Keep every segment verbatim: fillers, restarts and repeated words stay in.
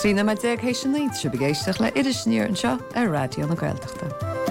Trína me déag hééis sin níd se begéisteach le idir sníir an seo ar radio na Gaeltachta.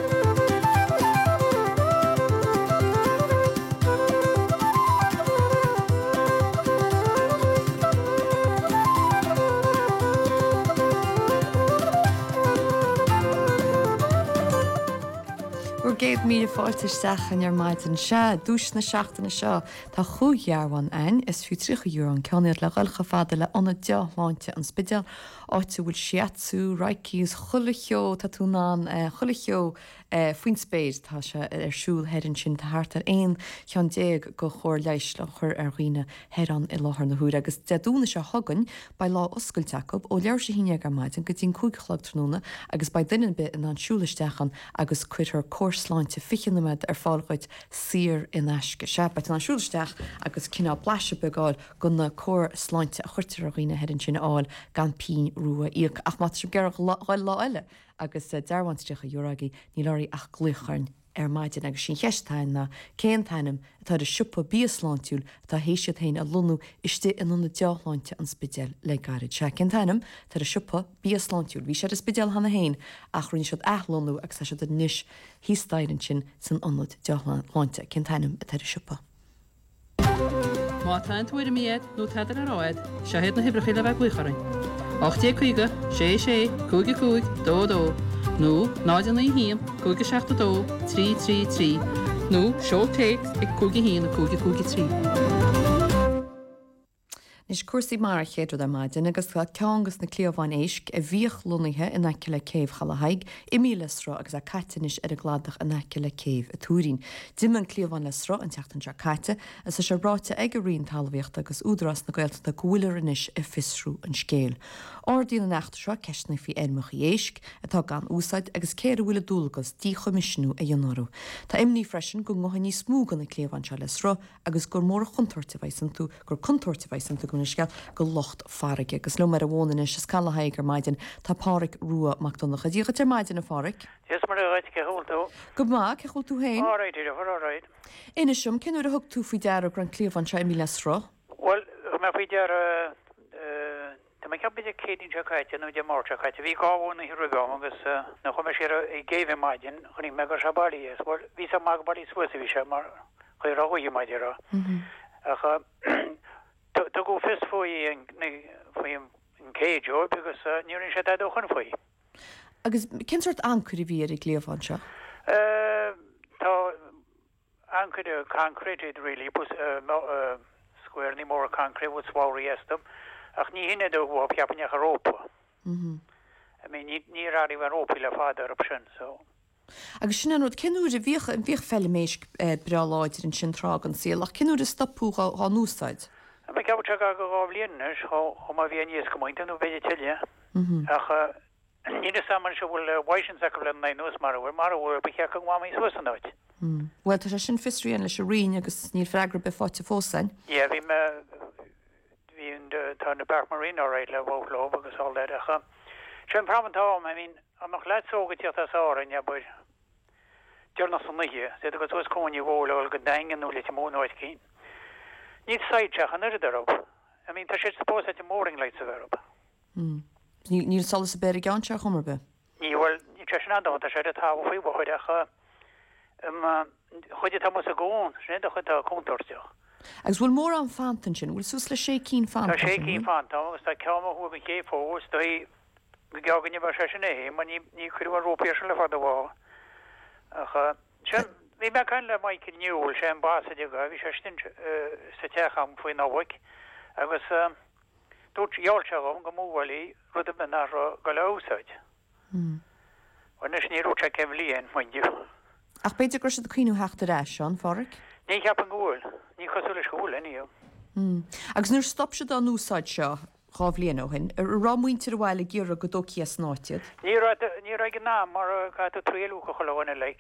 Géad mí fáilteisteach an ar maid an se dús na seachtainna seo tá chuúhearhain ein is fiú trícha dúr an ceanir le ghilcha fada le anna deáinte an spideal áite bhfuil siatú raicíos chulacheo tá túnán chulacheo faoin spéid tá se arsúil heann sin thart ar aon chean déag go chóir leis le chur ar riine heran i láthar na húra agus deúna se hagann ba lá oscail Jacob ó leir sé híine ar maidin go dtín cúigechlag tróna agus ba duine bit in an siúlaisteachan agus cuitar córsláinte fichanimiid ar fáilgaid sir in eisce se beit an siúlaisteach agus cinná blaise beáil gona cór sláinte a chuirtar a riine heann sin áil gan pín ruúa íoc ach mat sem gearach gáil lá eile agus dearhaintricha dúragaí ní leirí ach glucharn ar maidin agus sin cheistáin na céantainim atá de siúpa bíosláintúil tá héisiad hain a lunú iste inúna deáláinte an spideal le garid se céantainim tá a siúpa bíosláintúil hí sé a spideal hana hain ach rinn siad eithlunú agus sé a níis hístaidin sin san anúd deáláinte céantainim a tá a siúpa. Má táin tuair miad nó taidir a ráid, se héad na hibrachí le bheith glucharin. Ochté chuige, sé sé, cúige cúig, dó dó. nó náidir na híam, cúige seachta dó, trí trí trí. nó seo téic ag cúige híam na cúige cúige trí. Nis cuasaí mar chéadú ar maidin agus tá ceangus na clíomháin éisc a bhíoch lunathe in aice le céimh chalahaig i mí lesrá agus a caitinis ar a gládach in aice le céimh a túrín. Diman clíomháin lesrá an teachtain se caite as a se ráte ag a rion talmhaíocht agus údras na gailta na gúilear inis i fisrú an scéal. Ordína nachta seo ceisna fhí éirmach i éisc atá gan úsáid agus céir bhfuil dúlagus dí chomisisiú a dionarú. Tá imní freisin go ngotha ní smúgan na clíomháin se lesrá agus gur mór chuntorta bhaisam tú gur chuntorta bhaisam tú gona go locht farige agus lo mar a bhna is scalahaig ar maidin tá páric rua macdonach a ddícha ar maidin a fáric. Yes mar ráid ce húltú. Go má ce chuil tú hain? Áráid idir áráid. Ina siom cinú a thug tú fao dear gran clíomhan se mí lesrá? Well, me fao dear Tá me ceap beidir cédín seáite nó de mórte chaite bhí gáhna hi rugám agus na chuime sé i ggéimh maidin chuní me gur se bailí is bhil ví a mag bailí suasa bhí se mar chuir rahuií maidirrá. To go fist foí an céideú agus níorn sé do chun foí. Agus cin sort ancurí bhí i gléomháin seo? Tá ancuide concreted really bus square ní mór concrete bud sváí estam ach ní hinine do bh ceapanneach Europa. I mean ní ráí bhar ópi le fáidir op sin so. Agus sin anúd cinúir a bhíoch an bhíoch felliméis bre láidir in sin trágan síl ach cinúir a stopúcha á núsáid. Me ce go go gáblíannes cho má bhí níos gomointe nó beidir tiile ach ní saman se bhfuil bhaisisin sa le na nús mar bhfuir mar bhfuir be ce go bháí suasanáid. Well tá sé sin fistriíon leis riine agus ní freigra be fáte fósain? Ié bhí me hín tá na Park Marine áráid le bhló agus á leidecha. Sin prabantám I mean amach leit sóga tíocht áin ja buir dearna san nihé sé go tuas cóin bhóla go daingen nó le mónáid cín. Ní saiteach an idirdarb. I mean, tá sé suppose at the mooring lights of Europe. Ní solas a beir gáinteach chumar be? Ní bhfuil ní tre an tá sé a tá faoi chuidecha chuide tá mu a gún sé a chud a contorteach. Agus bhfuil mór an fantan sin, bhfuil sús le sé cín fan. Tá sé cín fan agus tá ceama thu ché fós do go gaganne bar se sin é, man ní chuú an rópéir se le fad bhá. Bhí me chuin le mai ciniúil sé an bása go bhí sé stin sa techam faoin áhaig agus dút jáilteam go múhhailí rud a nar go le úsáid. Nes ní rúte ceh líon muindiú. Ach beidir gur a chuinú heachta éis seán fáric? Ní ceap an gúil, ní chosú le schúil inníú. Agus nuair stop se an úsáid seo chábhlíonóhin, rámúintir bhile ggéar go dóí snáitiad? Ní ní ra ná mar ga a tríú go chohna le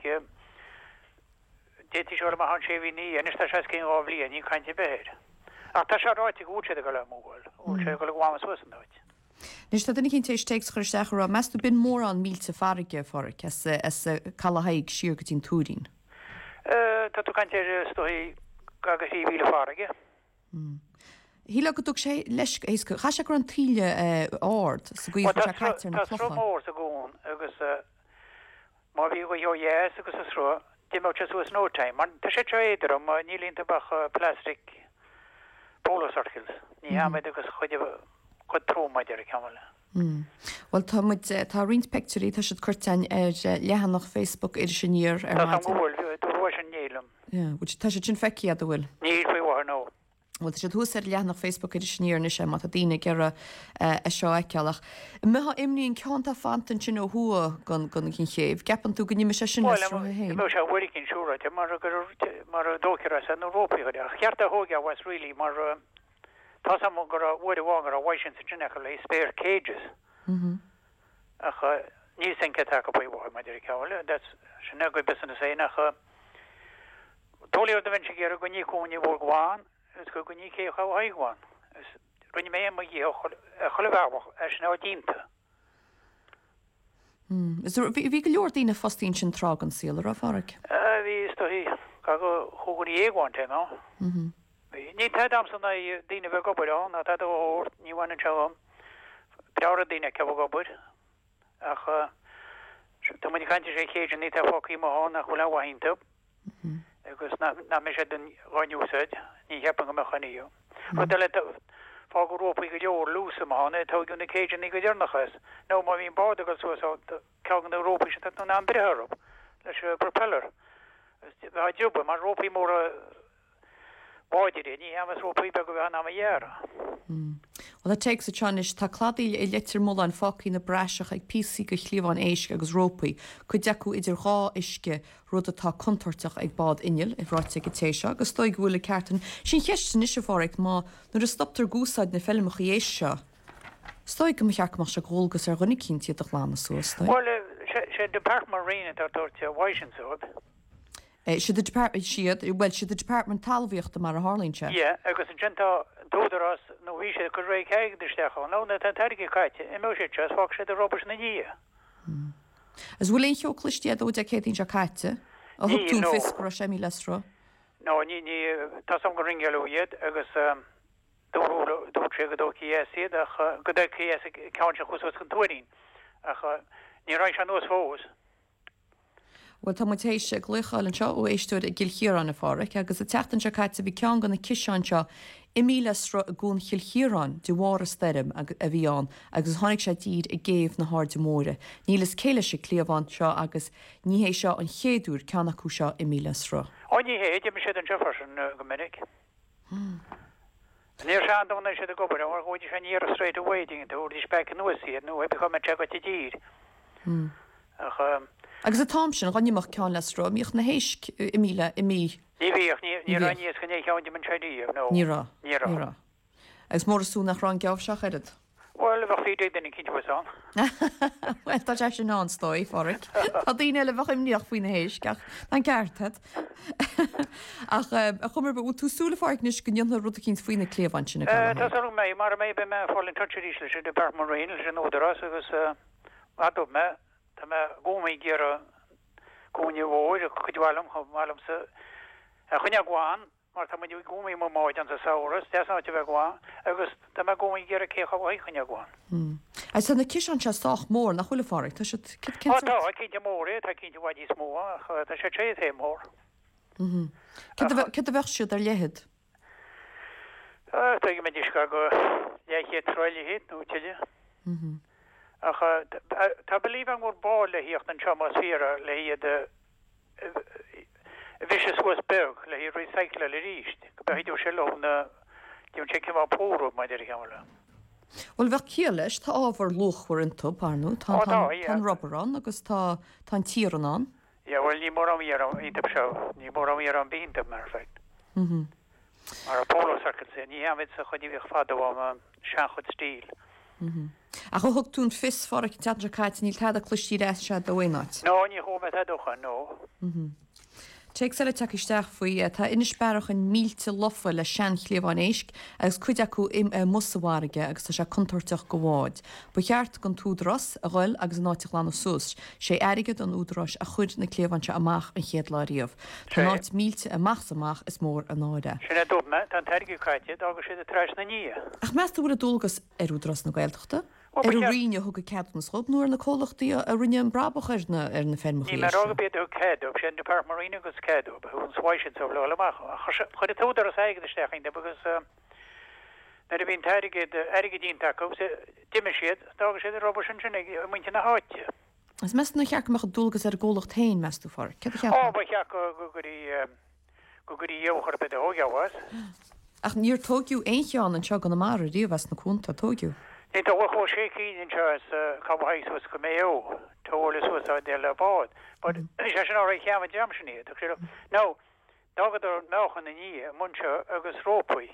déti se ma han sé vi ní en sta se cin áblí ní kainte beir. A tá se ráiti úse go le móil ú sé go bhá suasandáid. Nis tá cinn tééis teéis chuir seachra meú bin mór an mílte farige far callhaig siúr go tín túrín. Tá tú kainte stoí gagus í víle farige. Híla go dúg sé leis cha sé gur an tíle áard sa go caiir na Tá mór a gún agus má bhí go johéas agus a sró Dimá was no time man tá sé éidir am nílínta bach plastic polosarkils ní ha agus chuide chu trómaidir a ceile. Well tá tá rint picturí tá si chutein ar lehan nach Facebook idir sinníir ar nélum. tá sé sin feici a bhfuil. Ní fao nó. Well sé thuús ar lehan nach Facebook idir sníirne sé mat a dtíine gera a seo eiceach. Metha imníon ceanta fantan sin ó thua gan gan cin chéh. Gapan tú gní me sé sin hé. se bhfuil cinn siúra mar mar dócear san Európaí a cheart a hóga was rilí mar tá sam gur bhfuid bhágar a bhaisisin sa sinna le spare cages. ach níos an ce take bhá maidir ceáile, dat sinna go business é nach tóíir do vin sé go ní cúní bhór gháin, is go go ní ché cha haigháin. Rinne mé a dhé cholehhach ar sin dínta. Bhí go leor dína fostín sin trag an sílar a farric? Bhí stoí ga go chugurí éháinte ná. Ní am san dína bheith gobeán a ó níhhaine tem peara dína ce gobud ach tá mu caiinte sé chéidir ní fáí máán nach chu lehhainte agus na me sé den gáinúsid ní hepan go mechaníú. Chu de le fá gorópaí go leor lúsa mána tá gúna céidir ní go dearnachas. nó má hín bád agus su cegan Európa se ná an brethrup leis propeller. bheit dúpa mar rópaí mór báidir ní hamas rópaí be go bheit ná dhéara. Well takes a chanis tá cladíil i letir mó an focaí na breiseach ag písaí go chliomháin éisce agus rópaí, chu deú idir rá isce rud atá contorteach ag bád inil i bhráite go téise, agus stoig bhfuil ceartan sin cheistan is fáric má nuair a stoptar gúsáid na filmach dhééis seo. Stoig go cheachach se ggógus ar runnig cinntiad a chlána suasta. Well sé Department Marine tá dúirte Washington. Si siad bhfuil si de Department talmhíochtta mar a Harlínse? Ié, agus an genta dúdarás nó bhí sé go ré ceisteachá nó na an taige caiite i mé sé teas fá sé de Robert na dí. As bhfuil éon cheoclistiad ó de chétín se caiite a thugtún fiscra sé mí lesrá? No ní ní tá sam go ringeúiad agus dúré go dóciíad ach go cean se chus an tuaín ach ní ra an nos fós. Well tá tééis se gluáil an seo ó éistúir a gilchéán na fáric, agus a tetan se caiite bhí cean gan na ciseán seo i mílesra a gún chiilchéán de bhhar stem a bhíán, agus tháinig sé díad i ggéimh na háde móra. Nílas céile se cléomháin seo agus níhé seo an chéadúr ceannach chu seo i mílesra. Ání héad me sé an Jefferson go minic. Níor se anna sé a gobar ar gúidir sé níar a straight awaiting úr dí speic nuasíad nó be me te go dír. Agus a Thomson ganimach ceán lesrá, míoch na héisc i míle i mí. Ní bhíoch ní raníos chu néh ceáin man tredíomh nó. Nírá nírá. Agus mór asú nach rán geamh seach ead? Well bh fí denna cinán. Well tá sé sin ná stoi fáric. Tá daine le bhachim níoch faoine héisceach an ceartad. Ach a chumar bh túsúla fáicnis go dionn rud a cinn faoine cléomhain sinna. Tá mé mar mé be me fáil an tuirí leis de Department Marine leis an ódarrás agus adó me Tá me gómaí ggéar a gúne bhóir a chuidhám chumálam sa a chune gháin mar tá muú gómaí má máid an sa saoras, de áte bheith gháin agus tá me gómaí ggéar a chécha bhhaid chune gháin. Agus sanna cisan seách mór nach chula fáric, tá Tá cinnte mór tá cinnte bhaidí smó tá sé sé é mór. Ce a bheith siúd ar lehead? Tá me disca go leché troile hé nó tiile. Ach tá belíh an mór bá le híocht an temasféra le iad vicious was beg le hí recycle le ríist, go behidir se lona dún sé cin póú maidir cheáile. Well bheith cí leis tá ábhar lochhar an tupárnú tá Robertán agus tá tá tíranán? Ja bhfuil ní mór am ar ítab seo, ní mór am ar an bínta mar feit. Mar a pólosarcan sé, ní hamid sa chuní bhíh fadahám sean chud stíl. A chu thugtún fis far teadraáit níl tead a chlutí éis se do bhhaáit. No ní chuma adochan nó. Teag se le takeisteach faoi tá inisbeach an mílte lofa le sean chléomháin éisic agus chuide acu im musaháige agus tá sé contorteach go bháid. Ba cheart gon túdras a ghil agus an náiteach lán sús, sé airigad an údras a chud na cléomhainte amach an chéad láíomh. Tá náit mílte amach amach is mór an náide. Sinna dúma an teirigh caiite agus sé a treis na ní. Ach measta bhfuil a dulgus ar údras na gailteachta? Er rinne hug ceap na schop nuair na cholachtaí a rinne an brabach ar na ar na fermach. Ní mar aga bit ced op sé de Park Marine agus ced op hún swaisiid so leach. Chud a túdar a aige stechin agus na de bhín teirigid aige dínta go sé diime siad agus sé Robert sin muinte na háite. Is mes na cheach dulgus ar ggólacht tain meú far. Á ba cheach go gurí go gurí dhéochar be ógeáhas. Ach níor tógiú éán an seo an na mar a díomhhes na cúnta tógiú. It was a shaky in Charles Cowboys was Cameo, told us was de la bod. But I should already have a jamson here. No, Dogador Melchan and ye, Muncha, August Ropui.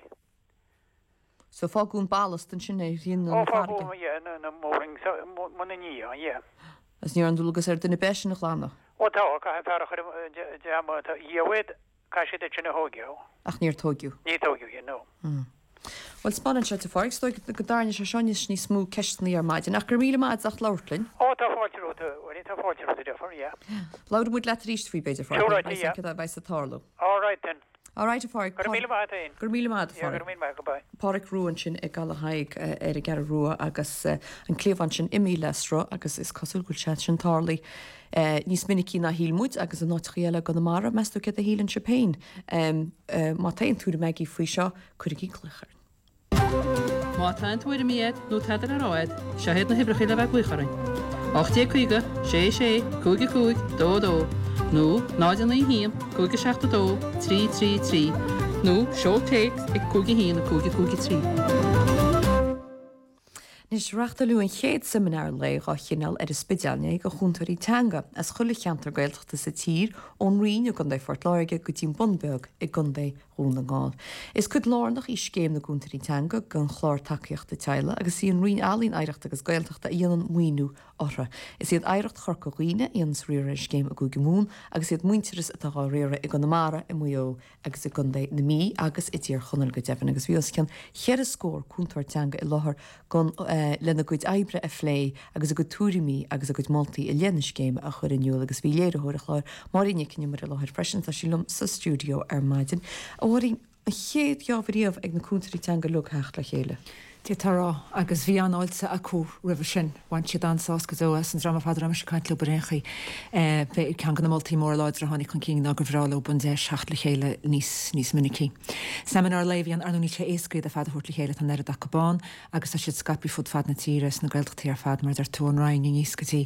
So Fogún ballast and Sinead in Oh, Fogún, yeah, no mooring, Monania, yeah. As near Andulugas are the Nebeshin of Lana. What talk I have had a jam ye with Kashi de Chinahogio. Ach, near Togu. Near Togu, you know. Well spannan se a fáig sto go darne se seis ní smú ceistnaí ar maidid nach gur míle maid ach láirlinn. Ó tá fáilú tá fáilú defor, yeah. Láir bud le ríist fao beidir fá bheits a tálu. All right then. All right a fáig. Gur míle maid ein. Gur míle maid fá. Gur míle maid go bai. Páric ruúan sin ag gal haig ar a gar ruúa agus an cléomhain sin imí lesra agus is cosúil go se sin tálaí. Níos minicí na hílmúid agus an nátriile go na mara meú ce a hílann se péin. Má taon túra meí faoi seo chuir í cluchar. Má tá tuair miad nó teidir a ráid, sehéad na hibrachéile bheith bucharin. Ochtaí chuige, sé sé, cúige cúig, dó dó, nó náidir na híam, cúige seachta dó, trí trí trí, nó seo téic ag cúige híam na cúige cúige trí. Nis reachta luú an chéad seminar le á chinál ar is spidealne go chúntarí teanga as chulla cheantar gailteachta sa tír ón riine gan é fort láige go tín bunbeg i gundé rúna gáil. Is chud lánach í scéim na gúntarí teanga gan chlár takeíocht de teile agus í an rion álín éireachta agus gailteachta íon muoinú orra. Is iad éirecht chur go riine íons riire scéim a go gemún agus iad muinteras atá riire i gan namara i muo agus i gundé na mí agus i tír chunal go defan agus bhíos cean chead a scór cúntar teanga i láthair gan lena goid ebre a phlé agus a go túrimí agus a goid moltaí i lénascéim a chur inniuúil agus bhí léireúir chláir maríine cinne mar a láthir freisin tá sílumm sa stúdio ar maidin a bhhaí a chéad geabhríomh ag na cúntarí teanga lu hecht le chéile. Tí tarrá agus bhí anáilte acu rih sin bhain siad ansás go dóas an drama fadra me caiint le réchaí bheith cean gan moltúltaí mór láidir a tháinig chun cín ná go bhráló bun dé seach le chéile níos níos minicí. Seminar léhíon ar ní sé éascaid a fad thuirt le chéile an neir a gabán agus tá siad scapi fud fad na tíras na gailteachtaí ar fad mar ar tún rain níos gotí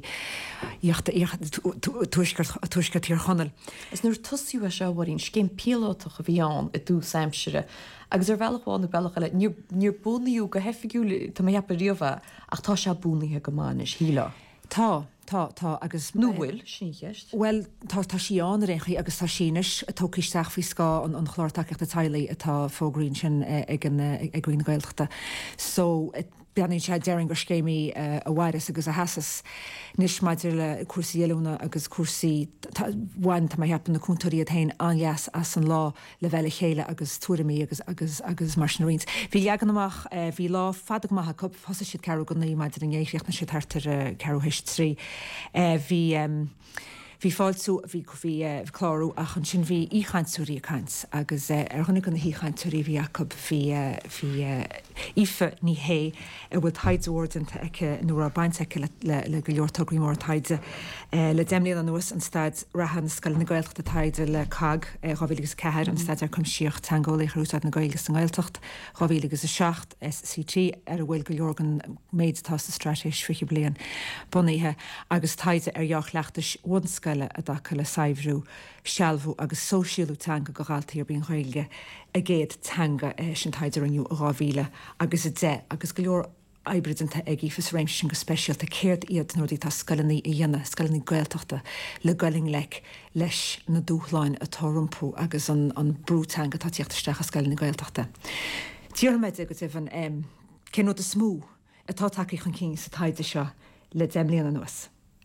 tuisce tíar chonal. Is nuair tosíú a seo bhhaín céim píálátach a bhíán i dú Saimsere. Agus ar bhealachháin bhealach le níor búnaíú go hefigiúla tá heappa riomh ach tá se búnaíthe go máis híla. Tá tá tá agus nóhfuil sincheist? Well tá tá síán réchaí agus tá sínis tócisteach fao scá an chlártaach a tailaí atá fógrín sin ag gcuoine gailteachta. So beannaí sé dearan gur scéimí a bhhairas agus a hasas níos maidir le cuasaí eúna agus cuasaí bhain tá heapan na cúntarí a tain anheas as an lá le bheile chéile agus túramí agus agus agus mar sin rins. Bhí leagan amach bhí lá fadag maitha cup hosa siad ceú go naí maidir an éithreacht na siad tartar ceúhéis trí. Bhí Bhí fáilsú bhí go bhí chlárú a chun sin bhí íchaintúirí caiint agus ar chunig an híchaintúirí bhí Jacob bhí bhí ife ní hé a bhfuil taidúirdananta aice nuair a baint aice le go leortógraí mór taide le déimlíon an nuas an stad rahan scail na gailteachta taide le cag chohílagus ceir an stad ar chum siocht tangóla chrúsad na gailgus an gailteacht chohílagus a seacht S C T ar a bhfuil go leorgan méid tá sa stratéis fiche blian bunaithe agus taide ar jaach leachtas bhunscail a dacha le saibhrú, sealbhú agus sóisialú teanga go gáiltaí ar bíon ghailge a géad teanga sin taidir aniu a gáhíle agus a dé agus go leor eibridanta ag ífas réim sin go speisialta céirt iad nóirí tá scalaní i dhéana scalaní gailteachta le galing le leis na dúchláin atá rumpú agus an brúteanga tá tíochttasteach a scalaní gailteachta. Tíorméid agus ifan cin nó a smú atá takeí chun cí sa taide seo le déimlíon an nuas.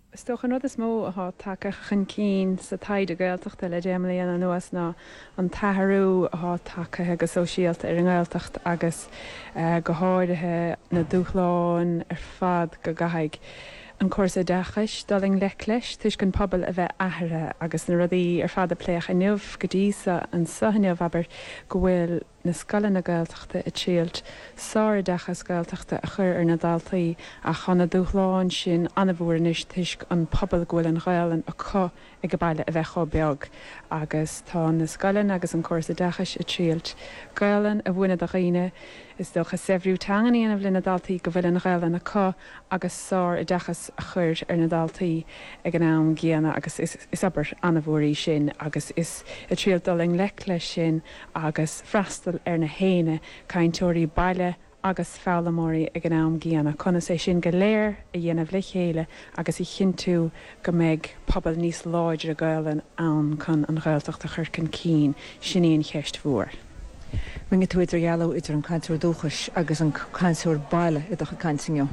Stocha rud is mó ath take chun cín sa taide gailteachta le déimlíon an nuas ná an tatharú ath take agus sosiálta ar an gáilteacht agus go háirithe na dúchláin ar fad go gahaig. An cuasa dechas daling le leis tuis gon pobl a bheith ahra agus na rudaí ar fad a pléach a nuamh go dísa an saneamh aber go bhfuil na scalan na gailteachta a tíalt sáir dechas gailteachta a chur ar na daltaí a chana dúchláin sin anmhúris tuis an pobl gohfuil an gháilan a có ag go baile a bheith cho beag agus tá na scalan agus an cuasa dechas a tíalt gailan a bhuina a riine is docha sefriú tanganí an bhfuil na daltaí go bhfuil an gháilan a có agus sáir a dechas a chur ar na daltaí ag an am gcéanna agus is, is aber anmhúí sin agus is a tíalt daling le leis sin agus freistal ar na héine cainteoirí baile agus fálamóí ag an am gcéanna chuna sé sin go léir a dhéanamh le chéile agus i chinú go méid pobl níos láidir a gailan ann chun an ghailteachta a churcin cín siníon cheist mhuar. Ringe tú idir gealú idir an canúir dúchas agus an canúir baile i do cansinio.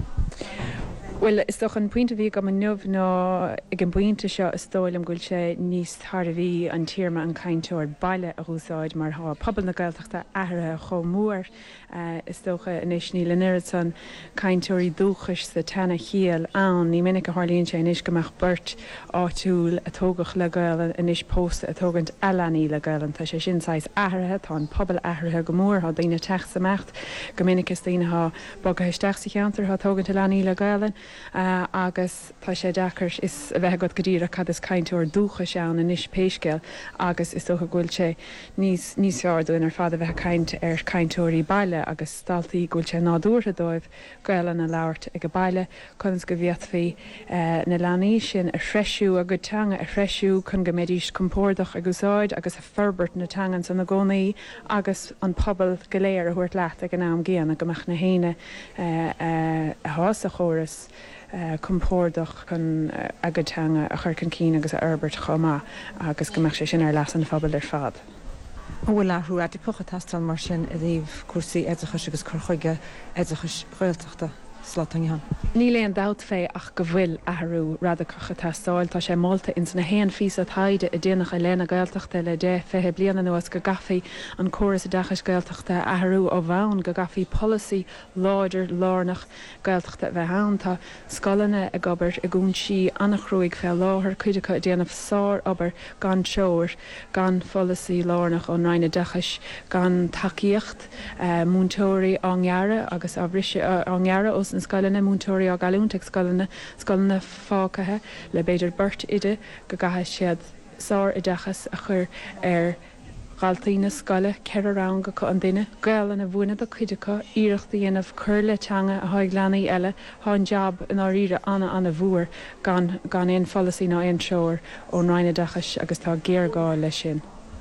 Well, is doch an puinte bhí go an nuamh ná ag an buinte seo is dóilm gúil sé níos thar a bhí an tíirma an cainteoir baile a úsáid mar há pobl na gailteachta ahrathe chomh mór uh, is dócha inis ní le san cainteoirí dúchas sa tena chial ann ní minic a hálíonn sé inis gomach burt áitiúil a tógach le gailan inis pósta a tógant ealaní le gailan tá sé sin sais ahrathe tá an pobl ahrathe go mór há daoine techt samacht go minic is daoine há boga isteach sa cheantar há tógant ealaní le gailan Uh, agus tá sé dechar is a bheith go godíra cad is cainteoir dúcha seán in is péisceil agus is socha ghúil sé níos níos fearúin ar fad a bheith caint ar cainteoirí baile agus staltaí ghúil sé náúirtha dóibh gaiile na labhart ag go baile chuns go bhíothfaí uh, na leanaí sin a freisiú a go teanga a freisiú chun go méidís compórdach a gosáid agus a ferbert na teangan san na gcónaí agus an pobl goléir a thuirt leat ag an am géana go meach na héine uh, uh, a hása chóras Uh, compórdach chun uh, agadtanga a churcan cín agus a Herbert chomá agus go meach sé sin ar leas an fabal ar fad. Bhfuil lethú a pucha tastal mar sin a dhéobh cuasaí éidechas agus chuchuige éidechas réilteachta slátanhan. Ní léon dat fé ach go bhfuil athú radacha tastáil tá sé molta ins na héan fís a taide a déanaach a léna gailteachta le dé fethe bliana nuas go gafaí an choras a dechas gailteachta athú ó bhain go gafaí policy láidir lánach gailteachta bheith hán tá scalanna a gobert a gún si annachróig fé láthir chuidecha a déanamh sár aber gan teoir gan policy lánach ó naine dechas gan takeíocht uh, múntóirí angearra agus ábhrise uh, angearra os an scalanna múntóirí á galúntaigh scalanna scalanna fácathe le beidir burt ide go gathe siad sár i dechas a chur ar galtaí na scala ceir arán go an duine gailan a bhuina do chuidecha íireachta dhéanamh chur le teanga a tháinig leanaí eile há an jab in áíre anna anna bhuair gan gan éon fallaí ná éon seoir ó naine dechas agus tá géargáil lei sin.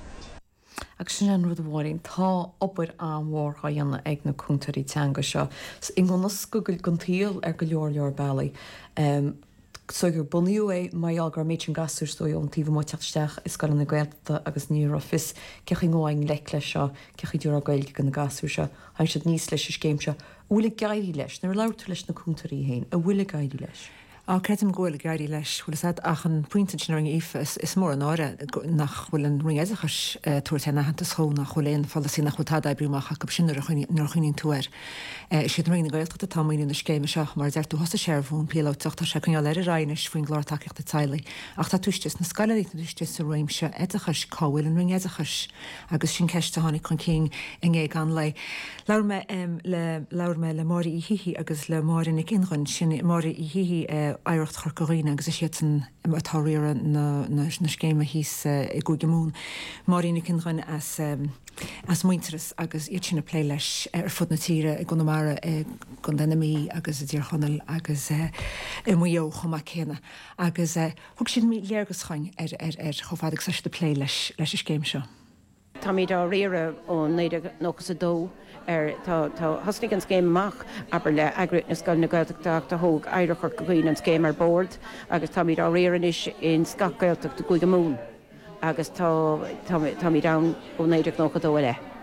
Agus sin an rud bhhaing tá opair an mhór a dhéanana ag na cúntarí teanga seo. I gnas go gon tíal ar go leor leor bailí. Um, so gur buníú é maiall gur méid an gasúr stoi an tíh má teachsteach is gal na gaalta agus ní fis cechi gáin le lei seo cechi dúr a gail gan na gasú se hain siad níos leis is céim se bhfuil gaiirí leis nar leirú leis na cúntarí héin a bhfuil gaiirí leis. Á creatim ghfuil gaiirí leis bhfuil sad ach an puinte sin ring ife is, is mór an áire nach bhfuil an ring éidechas uh, tuairtena hananta só nach bhfuil éon fallasí nach chutáda bríúach go sin nar chuoín túir. Uh, siad ring na gailteachta tamíú na scéime seach mar deirú hosta séirhún píáteachta se chun leir rainis faoin glártaíochtta teile. Ach tá tuistes na scalaí na tuistes sa réimse éidechas cáhfuil an ring éidechas agus sin ceiste tháinig chun cín in é gan lei. Lair me um, le lair me le máí i hihi agus le márin nig inran sin máí i hihi uh, airecht chorcoíine agus is sian atáíire na scéime híos i gúige mún. Marína cinrain as as muinteras agus iad sinna plé leis ar fud na tíre i gonamara gon denimí agus a ddír chonel agus i muo chomá chéna. Agus thug sin mí léargus chain ar ar chofadig sa de plé leis leis is céim seo. Tá mí dá réire ó néidir nógus a dó ar tá hasnig an scéim amach aber le agrit na scail na gailteachta a thóg éireachar goghine an scéim ar board agus tá mí dá réirenis in scach gailteachta gúige mún agus tá mí da ó néidir nócha dó le.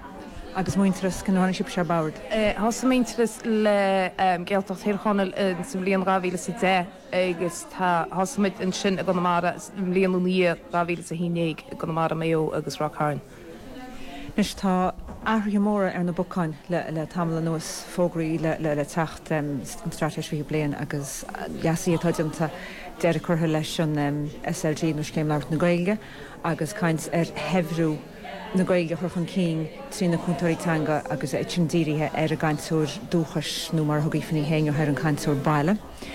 agus muinteras canhána sib se bard. Has méintras le gealtocht hirchanil in sa blion ravíle sa dé agus tá hasmid in sin a gonamara blion ní ravíle sa hínéig a gonamara méo agus Rockhain. Nus tá ahrí móra ar na bocáin le le tamla nuas fógraí le le le tacht an strateis fi blian agus jasaí atá deir chutha leis an S L G nus céim leart na Gaeilge agus caint ar hehrú na Gaeilge churchan cín trí na cúntairítanga agus é tindíirithe ar a gaiintúir dúchas nó mar thugaí fanní héin ar an caiintúir baile.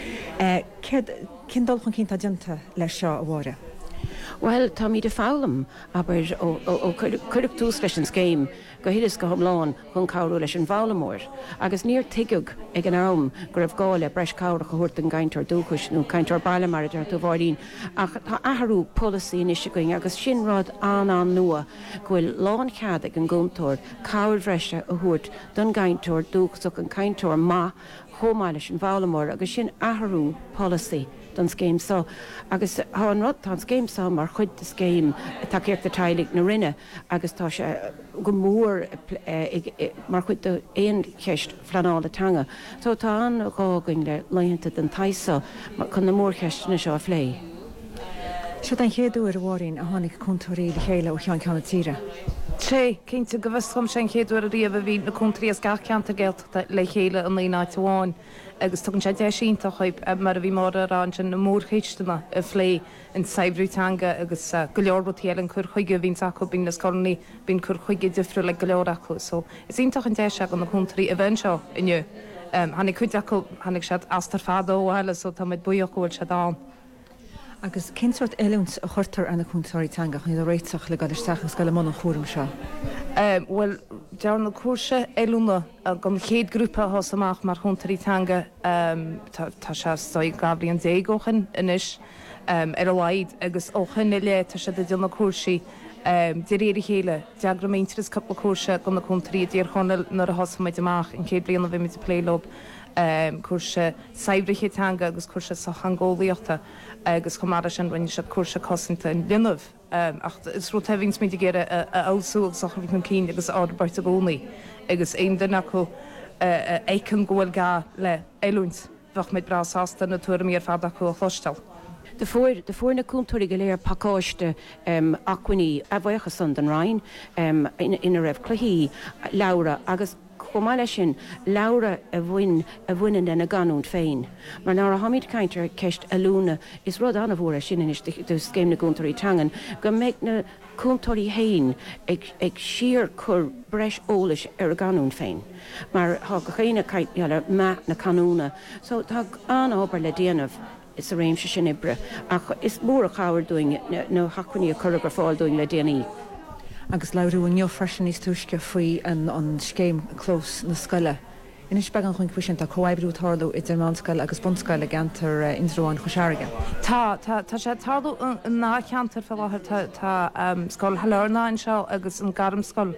Cin dulchan cín tá dianta leis seo a bhre? Well, tá mí de fálam aber ó chuireach túús leis an scéim go hiidir go thomláin chun cabhrú leis an bhálamóir. agus níor tuigh ag an am gur raibh gáile breis cabhra go thuirt an gaiintear dúchas nó caiintear baile mar ar tú bhhaín ach tá athrú policy inise going agus sin rád an an nua gohfuil lán chead ag an gúntóir cabhar bhreise a thuirt don gaiintear dúchasach an caiintear má chomáil leis an bhálamóir agus sin athrú policy don scéim so agus há an rud tá scéim so mar chuid de scéim tá céirt a tailig na rinne agus tá se go mór mar chuid do éon cheist flaálatanga. So tá an gágain le leanta den taisa chun na mór cheistena seo a phlé. Seo an chéadú ar bhhaín a tháinig contúirí le chéile ó chean ceanna tíre. Sé cinnte go bhscom sin chéadú a riamh bhí na contrí as gach ceanta geilt le chéile an líáitáin. agus tugann sé de sínta chuib mar a bhí mar arán sin na mórchéistena a phlé in Saibhrútanga agus go leorbtíal an chur chuige bhín acu bín na scornaí bín chur chuige difriú le go leor acu. So is ítach an de se an na chuntarí a bhain seo inniu. Hannig chuide acu hannig sead astar fádó eile so tá mid buíochúil se dá. Agus cinsirt eúnt a chuirtar anna chuntairítanga chuí réiteach le gadisteachchas go le mna chóm seo. Well dear na cuasa eúna a gom chéad grúpa has amach mar chuntairítanga tá se stoig Gabriel dégóchan inis ar a leid agus óchan le tá se de duna cuasaí de réir chéile deagraméinteras coppla cuasa go na chuntarí dír chunil nar a hasmaid amach in chéad blianana bhí mit plélob cuasa Saibhrútanga agus cuasa sa hangóíochta agus chumara sin bhain se cuasa cosanta in Linmh. Ach is ru tevins mé gére a ásúg soch an cín agus ábart a gcónaí agus aon den acu écan ggóil ga le eúint bfach méid brasásta na tuair míar fada acu a chostal. De voor de voor na cúntúirí go léir pakáiste acuiní a bhaocha san den Rhein ina raibh chluí Laura agus chomáile sin Laura a bhain a bhainean den na ganún féin. Mar ná a hamid caiintear ceist a lúna is rud anna bhór sin is de scéim na cúntúirítangan go méid na cúntúirí hain ag siar chur breis ólais ar a ganún féin. Mar há go chéine caiitear me na canúna, so tá an ábhar le déanamh is a réimse sin ibre ach is mór a cháir doing nó hacuní a churgur fáil doing le déanaí. Agus leirú an neo freisin níos túisce faoi an scéim clós na scoile. Inis beag an chuin cuisin tá choáibbrú tarlú i d mánscail agus bunscail gantar inróáin chuseige. Tá tá sé tarlú an ná cheantar fáthir tá scoil hearnáin seo agus an garm scoil.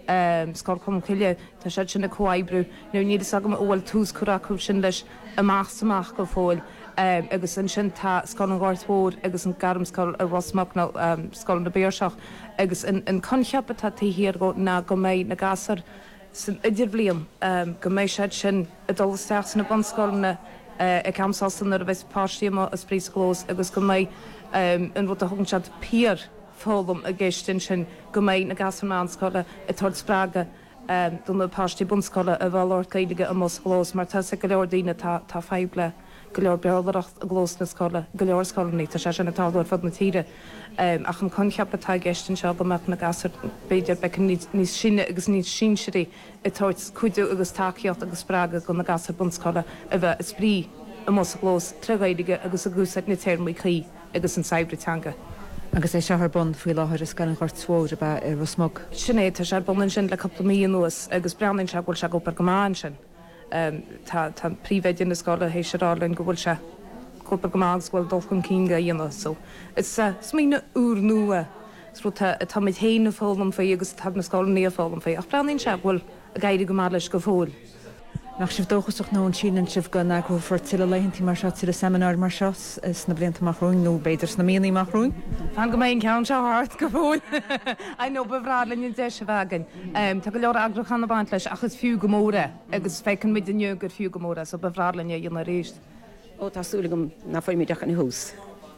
Scóil cum chuile tá sé sin na choáibbrú, nó níad agam óhfuil túús choraú sin leis amach samach go fáil. Um, agus an sin tá scoil an gáirthór agus an garm scoil a Rossmach nó um, scoil na Béarseach agus an concheappa tá tíhir go na go méid na gasar san idir bliam um, go méid sé sin a dulteach san na bonscoilna uh, ag camsásan ar a bheits páistíama a sprís glós agus go méid um, an bhd a thugann sead pír fólam a ggéistin sin go méid na gasar mánscoile i tuair sprága um, don na páistí bunscoile a bhláir caiige a mos glós mar tá sa go leor daine tá feibble. Go leor bearlacht a glós na scoile go leor scoilnaí tá sé sin na táúir fod na tíre ach an conceapatá gestin seo go meach na gasar beidir be níos sinne agus níos sinseí i toirt chuidú agus takeíocht agus sppraga go na gasar bunscoile a bheith is sprí a mos glós trigéige agus a gúsag na téirmí chuí agus an Saibhrútanga. Agus é se th bun faoi láthir is gan chuirt swóir a ar Rossmach. Sinné tá sé bunan sin le coppla míon nuas agus breann se bhfuil se go par gomáin sin. Um, tá príomhéid in na scoile hééis serálinn go bhfuil se cúpa gomágus bhfuil dulchan cínga dhéana so is uh, smína úr nua rú tá mid héanana fálam fé agus tá na scoil níomh fálam fé ach breann se bhfuil a gaiide go má leis go fóil. Nach sibh dóchasach nó an sínan sibh go nachú for til leihanntí mar seo til a seminar mar seo is na blianta marrún nó beidir na míí marrún. Fan go mé cean se hart go bhil. A nó bhrálainn de se bhegan. Tá go leor agrachan na baint leis achas fiú gomóra agus fécinn mid den gur fiú gomóra so bhrálainn dhéanana réist. Ó tásúlagam na foiimi deach an hús.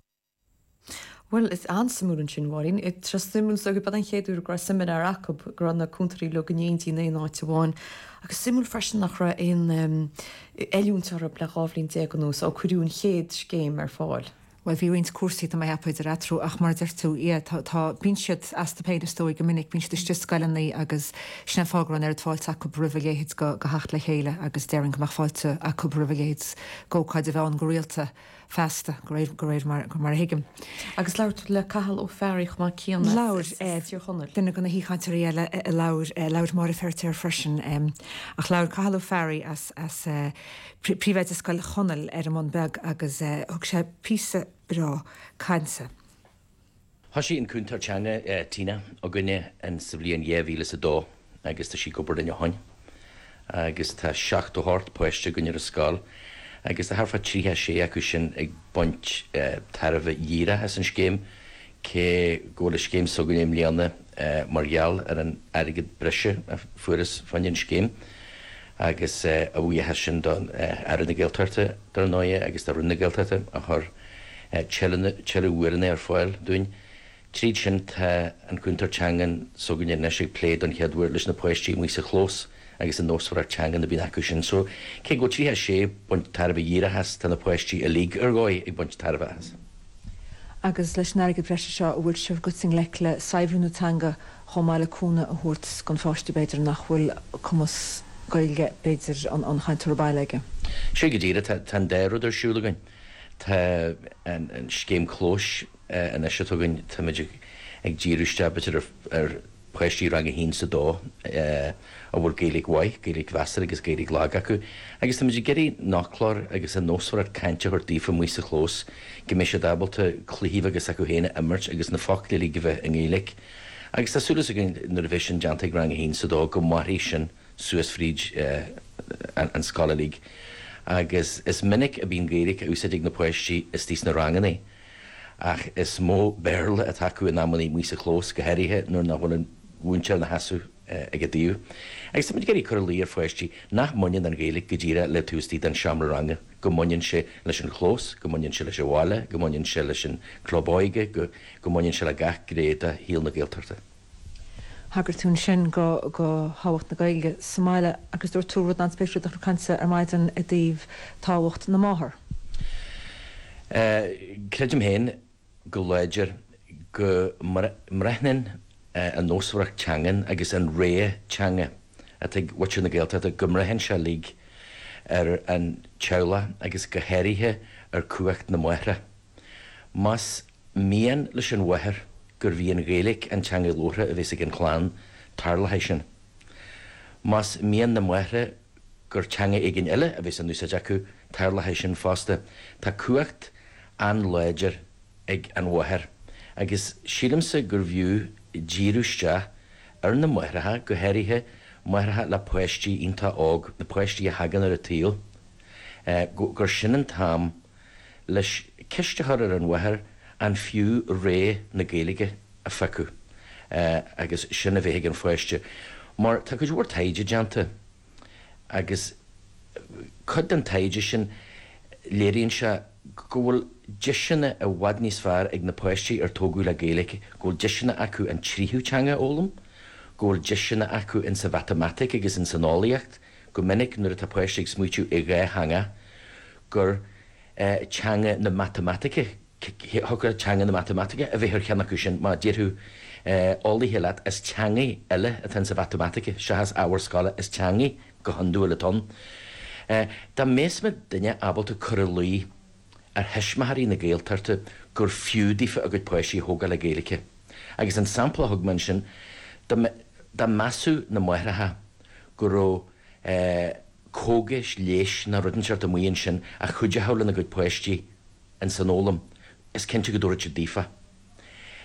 Well, is ansamúrin sin bháin, i trastimún so go bad an chéadú gra seminar acab gra na cúntarí le gnéintí na áitiháin, agus simú freisin nach ra in eúntar le gáhlín deganús á cuiún chéad céim ar fáil. Well bhí rins cuasaí a hepaid a rétrú ach mar deirtú í tá bín siad astapéidir stóig go minic bín si scailnaí agus sna fágran ar fáilte a brihléid go go hecht le chéile agus deing goach fáilte a brihléid góáid a bhein go réalta festa go réir go réir mar mar hiigem. Agus leir le cahall ó ferich má cían Lair chunne. Duna gona híáinte réile leir leir mar a fertir freisin ach leir cahall ó ferry as as príomhéid a scail chonel ar am beg agus thug sé písa bra caiinsa. Tá sí an cúntar teanga tína a gine an sa bblion éhhíle a dó agus tá sí gobar in hain agus tá seach do hart poiste gunne a sáil agus a harfa tríthe sé acu sin ag buint tarbh díra as an scéim cé ggóla scéim so gonéim líanana margheall ar an airigid breise a furas fanin scéim agus a bhuithe sin ar na ggéiltarta dar náide agus dar runna ggéiltarta a th tehuiirna ar fáil dúin. Tríd sin tá an cúntar teangan so gonne ne sé pléad an cheadúir leis na poisttí mí sa chlós agus an nósfar teangan na bí acu sin. So cé go tríthe sé buint tarbh díra has tá na poisttí a lí ar gáid ag buint tarbh has. Agus leis náige breise seo bhfuil sibh guting le le saibhrúnatanga chomáile cúna a thuirt gan fáistí beidir nach bhfuil cumas gailge beidir an chaintúir baileige. sé go dtíra tá déir ar siúlagain Tá an scéim chlós an is tugann táidir ag ddíúiste bitir ar poisttí rang a hín sa dó a bhfuil géalaigh waith, géalaigh weasar agus géalaigh lá acu. Agus tá muidir geirí nachlár agus an nósfar cainte chuir dífa mí sa chlós, go mé sé dábalta clíomh agus acu héna immert agus na fáclaí go bheith an géalaigh. Agus tásúlas a gin na bhisin deantaigh rang a hín sa dó go marí sin suas fríd an scala líg. Agus is minic a bhíon géalaigh a úsáidigh na poisttí is tís na ranganí. Ach is mó béirle a taú in amí mí a chlós go heirithe nuair na bhfuil bhúnteil na hasú ag dtíú. Agus tá geirí chu líar foiisttí nach muinn an géalaigh go ddíra le tústíí den seaamra ranga, go muinn sé leis an chlós, go muinn se leis bháile, go muinn se leis an chlobáige, go muinn se le gach gréad híal na ggéaltarta. Hagur tún sin go go háhacht na gaige Somáile agus dúir túrad an spéisiú ar cansa ar maidan a dtíobh táhacht na máthair. Creidim héin go léidir go mreithnin an nósfraach teangan agus an ré teanga a bhaú na ggéalta a go mreithin se lí ar an teala agus go héirithe ar cuacht na muire. Mas míon leis an bhaithir gur bhí an géalaigh an teanga lóra a bhís an chláán tarlahéis sin. Mas míon na muire gur teanga ag an eile a bhís an núsa acu tarlahéis sin fásta tá cuacht an léidir ag an bhaithir agus sílamsa gur bhiú díúiste ar na muirethe go héirithe muirethe le poisttí ionta ág na poisttí a hagan ar a tíal gur sin an tám leis cistethar ar an bhaithir an fiú ré na géalaige a fecu agus sinna bheith an foiiste. Mar tá go bhór taide deanta agus chud an taide sin léironn se go bhfuil deisina a bhhad níos fearr ag na poisttí ar tógú le géalaigh, go bhfuil deisina acu an tríthú teanga ólam, go bhfuil deisina acu in sa matematic agus in sanálaíocht, go minic nuair a tá poisttí smuitiú i gá hanga gur teanga na matematice thugur teanga na matematice a bheith ar cheanna acu sin má ddíirthú álaí heile is teangaí eile a tan sa matematice se has áhar scala is teangaí go handú le ton. Tá méasma duine abalta chur luí ar heismathaí na ggéaltarta gur fiúdífa a go poisttí thóga le géalacha. Agus an sampla thug man sin dá measú na muirethe go ró cógais léis na rudanseart a muon sin a chuide hála na go poisttí an sanólam is cinnte go dúirte dífa.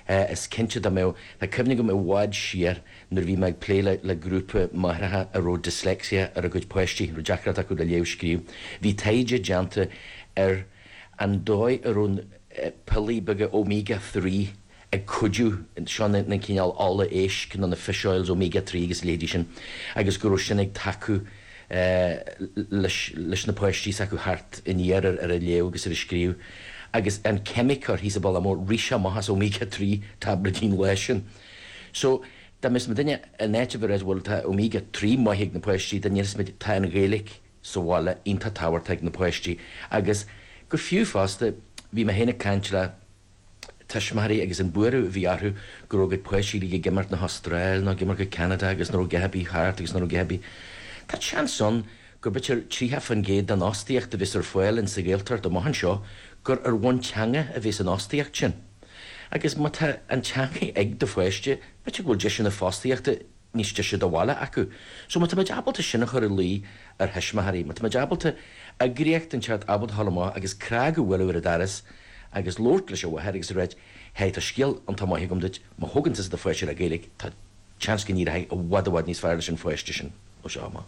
is cinnte do mé Tá cymnig go mé bháid siar nar bhí meid plé le, le grúpa maithe a ró dyslexia ar a go poisttí ru deachrat acu le léh scríú. Bhí taide deanta ar an dóid arún pelíbaga omega three ag cuiú seán na cinál ála éis cin an na fish oils omega three agus lédí sin, agus go sin ag taú leis na poisttí acu hart in dhéar ar a léh agus ar a scríú. Agus an chemicar hí a ball mór ríise mahas omega three tabletín leisin. So da mis me dunne a nete ver bhfuil tá omega three maigh na poisttí, den níos mit tá an gélik soáile inta táhairteag na poisttí. Agus gur fiú fásta bhí me héna caiintla Tashmari agus an buú bhíarthú go go poisí go gimmart na Austrráil ná gimmar go Canada agus nó gebí Hart agus nó gebí. Tá sean son gur bitir tríthe fan géad an ostíocht a bhís ar foiil in sa ggéaltar do maihan seo gur ar bhain teanga a bhís an ostíocht sin. Agus má tá an teanga ag do foiiste, bitir bhfuil de sin na fóstíochta níos de se do bhile acu. So má tá abalta sinna chur lí ar heismathaí, má tá abalta a gréocht an teart abal hallamá agus cragu bhfuil a daras agus Lord leis ó hegus réid heit a skill an tá maithí gomdit má thugann is de foiiste a gélik tá chans go níd a bhhad níos fearle sin foiiste sin ó seá.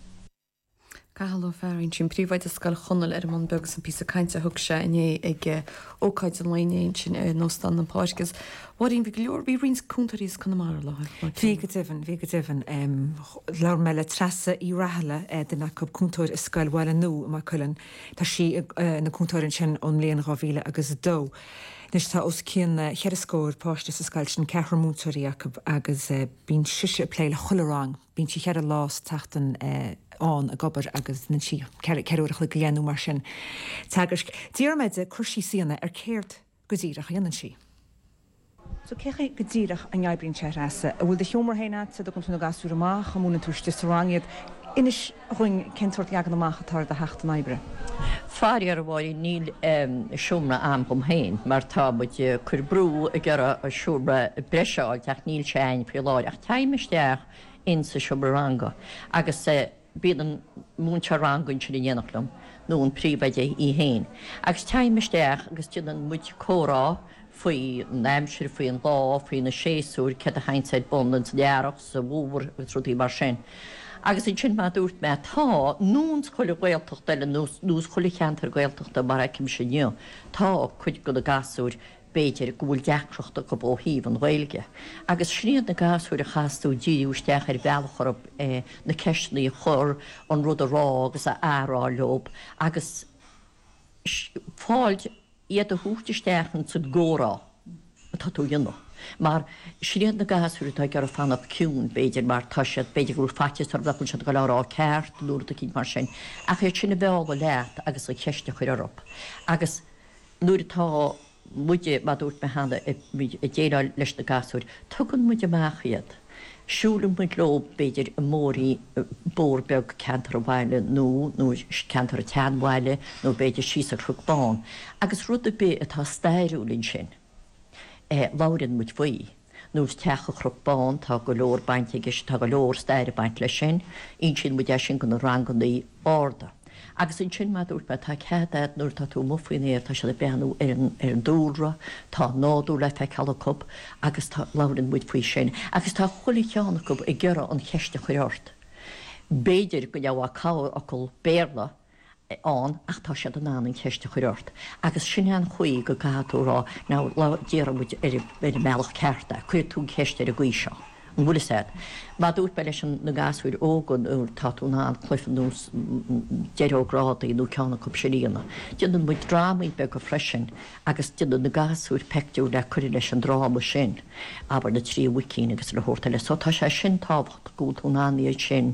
Cahall fearin sin príomhaid a scail chonal ar man begus an pí a caiinte thug se iné ag ócaid an lein sin nóstan an páisgus. Warín bhí leor bhí rins cúntaríos chuna mar le. Bhí go tifan, bhí go tifan leir meile trasa í rathla den go cúntóir is scailhile nó má chulann tá si na cúntóirin sin ón léon ráhíle agus dó. Nis tá os cían chead scóir páiste sa scail sin cehar mútarí agus bín siise pléile cholarrang, bín si chead a lás tatan án a gobar agus na si ceúach le gléanú mar sin. Teagas díar meide chuirsí síanana ar céirt go dtíireach dhéanaan si. So cecha go dtíireach an neibrín se rasa, a bhfuil de heomar héna sa do na gasú amach chamúna túiste saráiad, inis chuin cinúirt leagan amachchatar de heachta naibre. Fáí ar bháil níl siúmra am gom héin, mar tá bud chur brú a gcera a siúra breáil teach níl sein fi láir ach taimisteach in sa siúbaranga. Agus bíad an múnte rangann sin dhéanachlam nó an príomhaide í héin. Agus taimisteach agus tí an muid córá faoi neimsir faoi an lá faoi na séúr ce a haintsaid bondan sa dearach sa bhúr trútaí mar sin. Agus in sin má dúirt me tá núns chola ghiltocht eile nús chola cheantar ghiltochta mar cim sin nniu. Tá chuid go a gasúr béidir go bhfuil deachreachta go bóthíh an bhilge. Agus sríad na gasúir a chaú díúisteach ar bhealachar na ceisnaí chur an rud a rá agus a árá lob, agus fáild iad a thuúchteisteachn sa ggórá tá tú dionach. Mar sríad na gasúir tá gar a fanna ciún béidir mar taiisiad béidir gúil fatis tar bhecinn se go lerá ceart lúr a cí mar sin. A chu sinna bheága leat agus a cheiste chuir arop. Agus nuair tá muide má dúirt me hena i ddéáil leis na gasúir, tugann muide meachchiad. Siúlan muid lob béidir a mórí bórbeg cantar a bhaile nó nó cantar a teanhhaile nó béidir síos a chrugbáin. Agus rud a bé atá stairúlinn sin. Lárin muid bhuii. Nús techa chrugbáin tá go leor bainteigis tá go leor stair baint lei sin, on sin muide sin go na rangannaí áda. Agus in sin má dúirt me tá cead nuair tá tú mufuoinéir tá se le beanú ar an dúra, tá nádú le fe chalacób agus tá lárin muid faoi sin. Agus tá chula teannachób i gghearra an cheiste chuirt. Béidir go leabhá cá acail béarla an ach tá sé an nánaí cheiste chuirt. Agus sin an chuí go gaúrá ná déarmid ar meach cearta, chuir tú cheiste a gcuí seo. An bhfuil sé. Má dút be leis na gasúir ógan úr táú ná chluifan nús deógrádaí nó ceanna cop siríanana. Dian muid drámaí be go freisin agus dian na gasúir peicú le chuir leis an dráma sin, aber na trí wicín agus le hórta le so tá sé sin táhacht gútú náí sin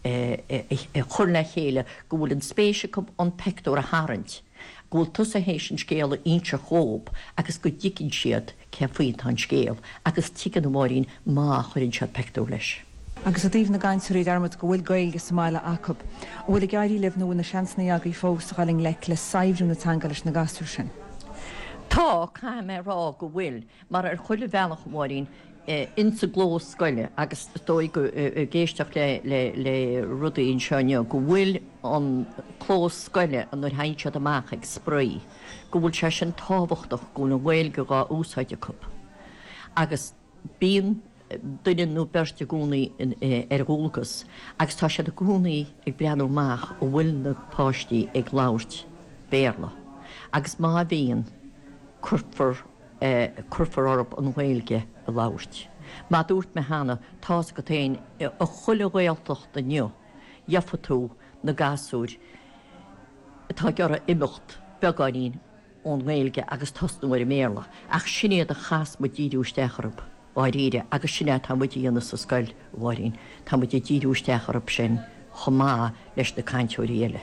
chur le chéile go bhfuil an spéise an peicú a háint. Gúil tusa hééis sin scéala inse chób agus go ddicinn siad ce faoin an scéal, agus tuigean mórín má chuirinn sead peicú leis. Agus a dtíobh na gaiinsirí dermad go bhfuil gailge sa máile acab, bhfuil i gaiirí leh nó na seansnaí agaí fós chaling le le saimhrú na tanga leis na gasú sin. Tá caiim mé rá go bhfuil mar ar chuile bhealach mórín insa glós scoile agus dói go géisteach le le rudaíon seine go bhfuil an clós scoile an nuair haintsead amach ag spráí, go bhfuil se sin táhachtach go na bhfuil go gá úsáide cup. agus bíon duine nó berste gúnaí ar gúlgus, agus tá sé a gúnaí ag breanú meach ó bhfuil na páistí ag láirt béla. Agus má bhíon curfar curfar orb an bhilge a láirt. Má dúirt me hána tá go tain a chuile réaltocht aniu, jafa tú na gasúr tá gearra imimecht beganín ón bhilge agus tosnúir méla, ach sinnéad a chas mu díústecharb áíide agus sinné tá mu díana sa scoil bhhaín, tá mu díústecharb sin chomá leis na caiintúirí eile.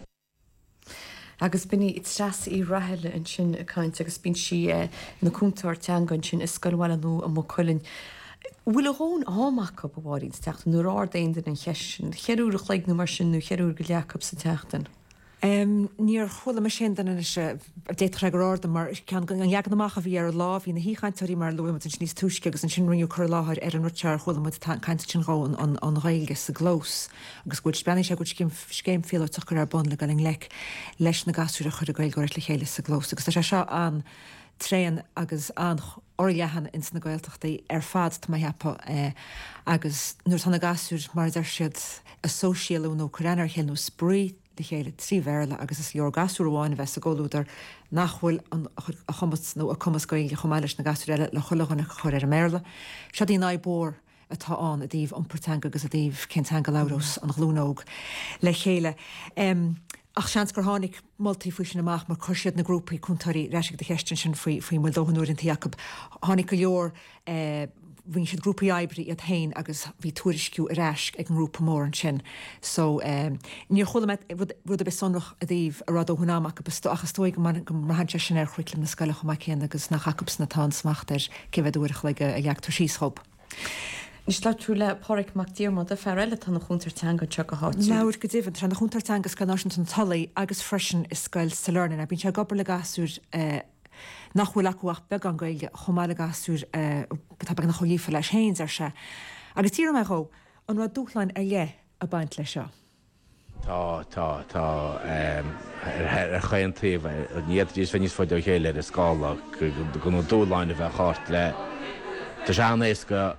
Agus binní it stras í raheile an sin a caiint agus bín si na cúntair teangan sin is scoilhile nó a mo chuilinn. Bhfuil a hón áach go bhhaín techt nó rá daon an chesin, cheúach le nó mar sin nó cheúr go leachab sa teachtain. Um, Níor chola me sin den is déitreráda mar cean an jeag amach a bhí ar lá hí na híchaintarí mar luim an níos túisce agus an sin riú chu láthir ar an rutear chola caiint sin ráin an réilge sa glós, agus gúil Spanish a go céim féile tuchar ar bon le galing le leis na gasúra chud a gail goir le chéile sa glós, agus tá sé seo an tréan agus an orlehan ins na gailteachtaí ar fad tá heappa agus nuair tána gasúr mar ar siad a sóisialú nó chorénar chéanú sprí de chéile trí bhéla agus is leor gasú bháin bheits a ggóúidir nachhfuil a chumas nó a cumas goil chomáiles na gasúile le chulachanna chuir ar méla. Se dí nábór atáán a dtíobh anpertanga agus a dtíobh cintanga lárós an glúnóg le chéile. Um, ach seans gur tháinig multifuisisin amach mar chuisiad na grúpaí chuntarí reisiigh de cheistin sin faoi faoi muildóhanúir an Tiacob. Tháinig go leor bhín siad grúpa eibrí a tain agus bhí tuairisciú a reisc ag an grúpa mór an sin. So níor chola rud a be sonrach a dtíobh a rad óhunaach go achas tóig go marhanse sin ar chuiclim na scaile chumá céan agus nach Jacobs na tá smacht ar cibheadúach le a leachtar síoschob. Is le trú le páric mac díormod a ferile tá na chuntar teanga te go háit. Leir go ddíhann tre na chuntar teangas gan náisiint an talaí agus freisin is scail sa learnin, a bín se gobar le gasúr nachhfuil acuach be an gaige chomáile gasúr tá na cholífa leis héins ar se. Agus tíar me cho an ra dúchlein ar lé a baint lei seo. Tá tá tá ar chaantaobh níiad dís fan níos foiide chéile a scála go nó dúláin a bheith cháart le Tá seanéis go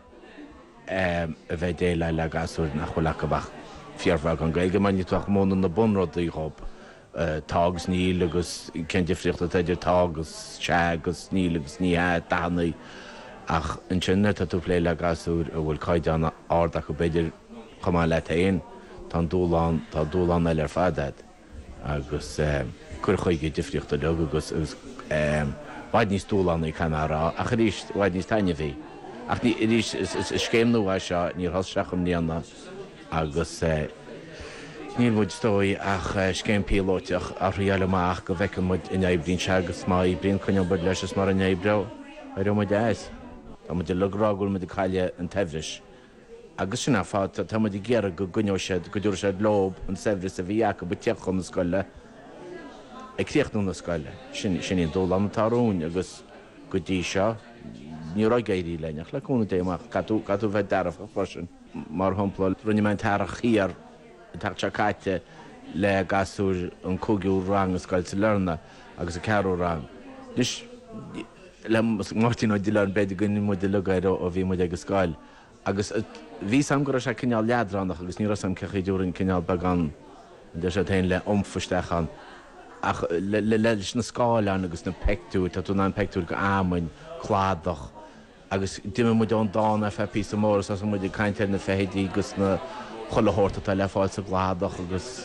a bheith déile le gasúr nach chuil acabach fiarbhah an gaige man tuach móna na bunródaí rob. Tágus níl agus cin difriocht a teidir tágus se agus níl agus ní dánaí ach an sinne tá tú lé le gasúr a bhfuil caiide an ardach go beidir chumá le taon tá dúláán tá dúláán eile ar fadaid agus chur chuige difriocht a le agus bhaid níos dúláán í chunará a ríéis bhaid níos taine bhí. Ach ní ríéis is céimnú bhaid seo níor thosteacham níanana agus níl muid stói ach céim pílóteach a riaile amach go bhhecin muid in éibrín se agus má í bríon chuine bud leis mar an éibre ar muid éis. Tá muid lerágúil mu chaile an tehris. Agus sinna fá tá muid ggéar go gunneisiid go dúir sé lob an sehris a bhí go bu teachchom na scoile agcréochtú na scoile. Sin sin íon dul amtarún agus go dtí seo ní roi gaiirí leneach leúna déach catú catú bheith dearmh freisin mar thumpla runne me teach chiar Tá caite le gasúr an cógiú rang a scoil sa lena agus a ceú rang. Nus le Martin ó diile an beidir gunní mu de legaid ó bhí mu ag scoil. Agus bhí sam go sé cineal leadrannach agus ní sam ceché dúrin cineal began de sé tain le omfustechan. Ach le leis na scáileán agus na peictú, tá tú ná peictú go ámain chládach. Agus duime mu an dána fe pí mór as mu caiintear na féhédí agus na chollehórta tá le fáil sa gládach agus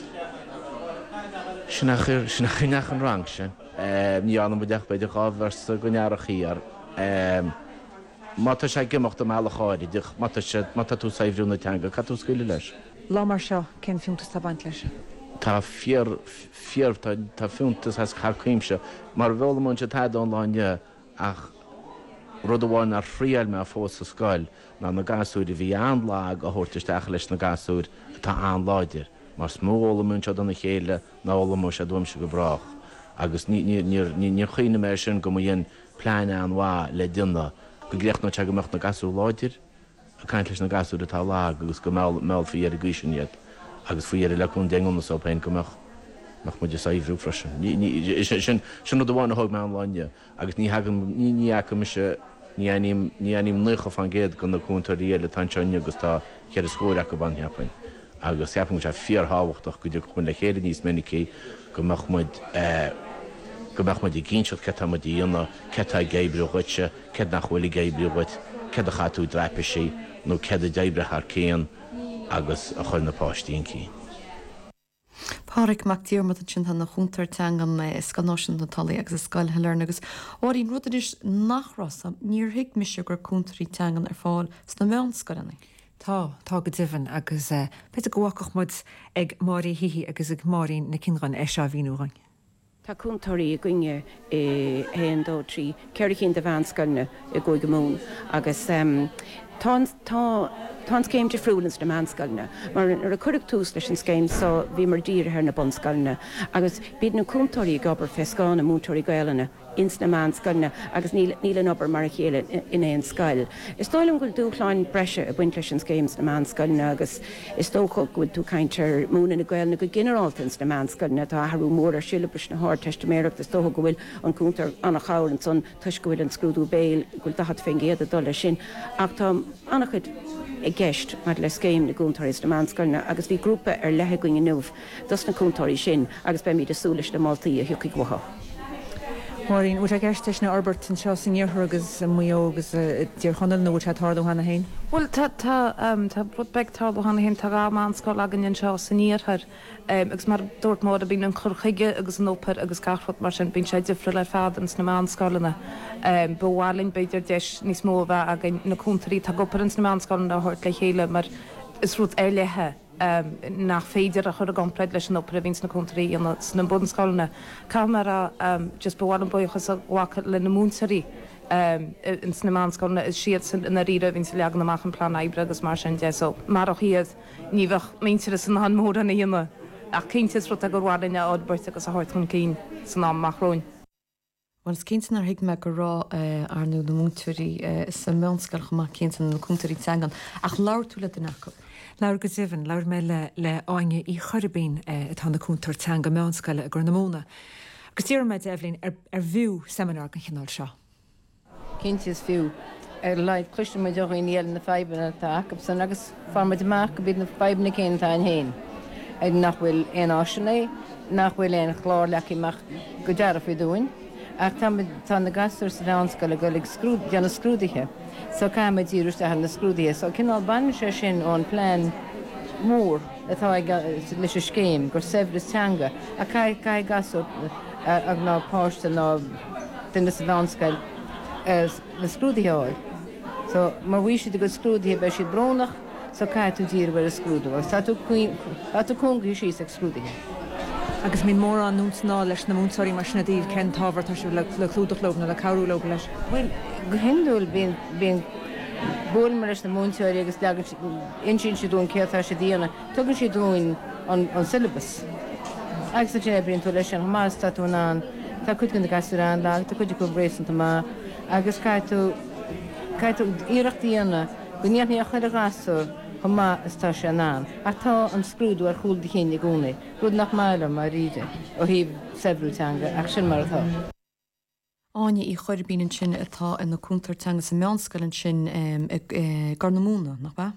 sinna chineach an rang sin. Ní anna mu deach beidir gáhhar sa go nearach íar. Má tá sé gimocht am meala cháirí, má tú saimhrúna teanga, ca tú scuile leis. Lá mar seo cén fiúntas tá baint leis. Tá fiar tá fiúntas has chacuimse, mar bhla mun se taid anláine ach rud amháin ar phríal me a fós sa scoil ná na gasúr i bhí anlág a thuirtaisteach leis na gasúr tá anláidir, mar smóla mun se donna chéile nála mu sé dúim se go brach. Agus ní chuoine mé sin go dhéon pláine anhá le duna go gréocht nó te go mecht na gasú láidir a caiint leis na gasú atá lá agus go mé fao ar a gúisiad agus faoar a leún déúna sópain go meach nach mu saomhrú freisin. Sin nó bháinna thug me anláine agus ní ní me se ní anim nucha fan géad go na cúntarí eile tanseine agus tá chead scóir go ban heappain. agus ceapim se fíor háhachtach go dúr chun le chéad níos minicí go machmuid go machmuid i gínsead ce mu díonna ce gébriú chuite, ce nach bhfuil gébriú chuit, ce a chatú dreipe sí nó ce a débre th céan agus a chuil na páistíon cí. Páric mac tíormad sin na chúntar teangan is gannáisian na talaí agus is scail hearn agus áí ruúta is nachrasa níor hiic mise gur cúntarí teangan ar fáil sna meánscoilena. Tá tá go ddíhann agus pe a gohacach mud ag máí hihí agus ag máín na cinran é se bhíúhain. Tá cúntarí a gine héan dó trí ceir cinn de bhanscoilne i go go mún agus tá céim de friúlans na manscoilne, mar ar a chuireach túús leis an scéim so bhí mar dír ar na bonscoilne, agus bíad na cúntarí gobar fescáin na múntarí gaiilena ins na manscoilne agus nílan obair mar a chéile in éon scail. Is dóilm goil dúchláin breise a buint leis an scéims na manscoilne agus is tócha goil tú caiintear múna na gailna go generaltans na manscoilne tá harú mór ar siilebris na háir testméireach is tócha gohfuil an cúntar anna chálan son tuis gohfuil an scrúdú béil goil dahad féin géad a dul sin ach tá annachchud i gceist mar le scéim na cúntaréis na manscoilne agus bhí grúpa ar lethe goin nuamh dus na cúntarí sin agus be míad asúlais na Maltaí a thucaigh watha. Marín ú a gceiste na Albert an seo san níorthú agus muo agus tíor chonal nó táú hena hain? Well tá tá brudbeh táú hena hén tá rá manscoil agan an seo san níorthar agus mar dúirt mód a bín an chorchaige agus an óper agus gachfat mar sin bín sé difriúil le fádans na manscoilena. Bhálinn beidir deis níos mó bheith a na cúntarí tá goparins na manscoilna a thuirt le chéile mar is rút ar lethe nach féidir a chur a gomplaid leis an opera víns na cúntarí an na bunscoilna. Cá mar a just bhil an buchas a bhacha le na múnsarí in na manscoilna is siad san na ríre vín sa leag naach an plán ebre agus mar sin de so mar ó chiad ní bheith méintear san an mór an íana ach cintas rut a gur bhhaine ábert agus a háirtún cín san am macróin. Wan cinan ar hiic me go rá arnú na múntarí sa meánscail chumach cinan na cúntarí teangan ach leir tú le den acu. Leir go ddíhann leir me le le áine í choribín atá na cúntar teanga meánscaile a gur namóna. Agus tíar me Evelyn ar bhiú seminar an chinál seo. Cintas fiú ar leid cluiste mu deochaí níal na febanna tá san agus farma deach go bíad na febanna cén tá an héin. Ag nach bhfuil éon áisina nach bhfuil éon chlár leachíach go dearh fao dúin. Ach tá na gasúir sa bheánscoile go ag scrúd deanna scrúdaithe. So caiim díúiste a na scrúdaithe, so cinál ban sé sin ón plán mór atá leis scéim gur sehras teanga a cai cai gasú ag ná páiste ná duine sa bheánscoil na scrúdaithe. So mar bhí siad go scrúdaithe be siad brónach so cai tú dír bhar a scrúdú, agus tá tú cúngaí sí ag scrúdaithe. Agus mín mór an núsná leis na múnsaí mar sinna díh cen táhar tá le clúdachlób na le cabhrúlób leis. Bhfuil go hinúil bíon bhil mar leis na múnsaí agus legan insin si dún céirtá sé díana, tugann si dún an syllabus. Agus sé bríonn tú leis an más tá tú ná tá chud gon gasúrán le, tá chuidir go bréanta má agus caiú caiú íireachtaíana go níoní a chuir a gasú má istá sé ná. Atá an scrúdú ar chúil de chéine gúna, rud nach máile mar ríide ó híh sebrúteanga ach sin mar atá. Áine í chuirbín sin atá in na cúntarteanga sa meánscoilin sin gar namúna nach ba?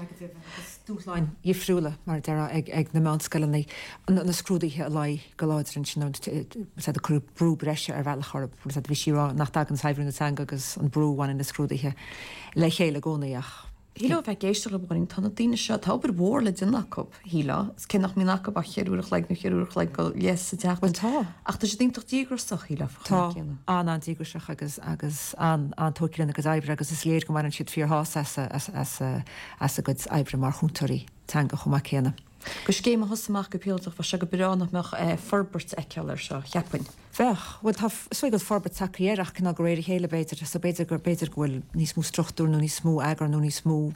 Dúsláin ifriúla mar deara ag ag na meánscoilna na scrúdaithe a lei go láidirin sin a chu brú breise ar bhela chorb a bhí sírá nach dag an saibhrún teanga agus an brúháin na scrúdaithe le chéile gcónaíach. Híla bheith géiste le bhain tána daine seo tábar mhór le dunacob híla, s cinnach mí nacob a cheúach le nó cheúach le go les sa teachfuil tá. Ach tá sé dtach dígrasach híla Tá an an dígraseach agus agus an antócilinn agus ebre agus is léir go mar an siad fíorthá as a go ebre mar chuútarí teanga chumach chéana. Go céime thosamach go peach bh se go beránach meach forbert eiceir seo cheappain. Bheith bhfuil tá suigad forbert sacréireach cinna go réidir chéile béidir sa béidir gur béidir ghfuil níos mú struchtú nó níos mú agar nó níos mú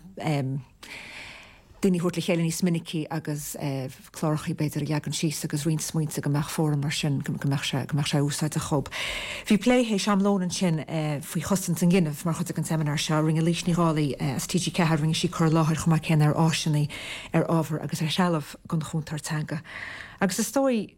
duine thuirt le chéile níos minicí agus chláirchaí béidir leagan síos agus rion smuointe go meach fóra mar sin go meach sé úsáid a chob. Bhí pléhééis seamlónan sin faoi chostan an gginmh mar chud an seminar se ring a lísníálaí as T G cehar ring sí chur láthir chumá cén ar áisinaí ar ábhar agus ar sealamh gon chuúntar teanga. Agus is stoi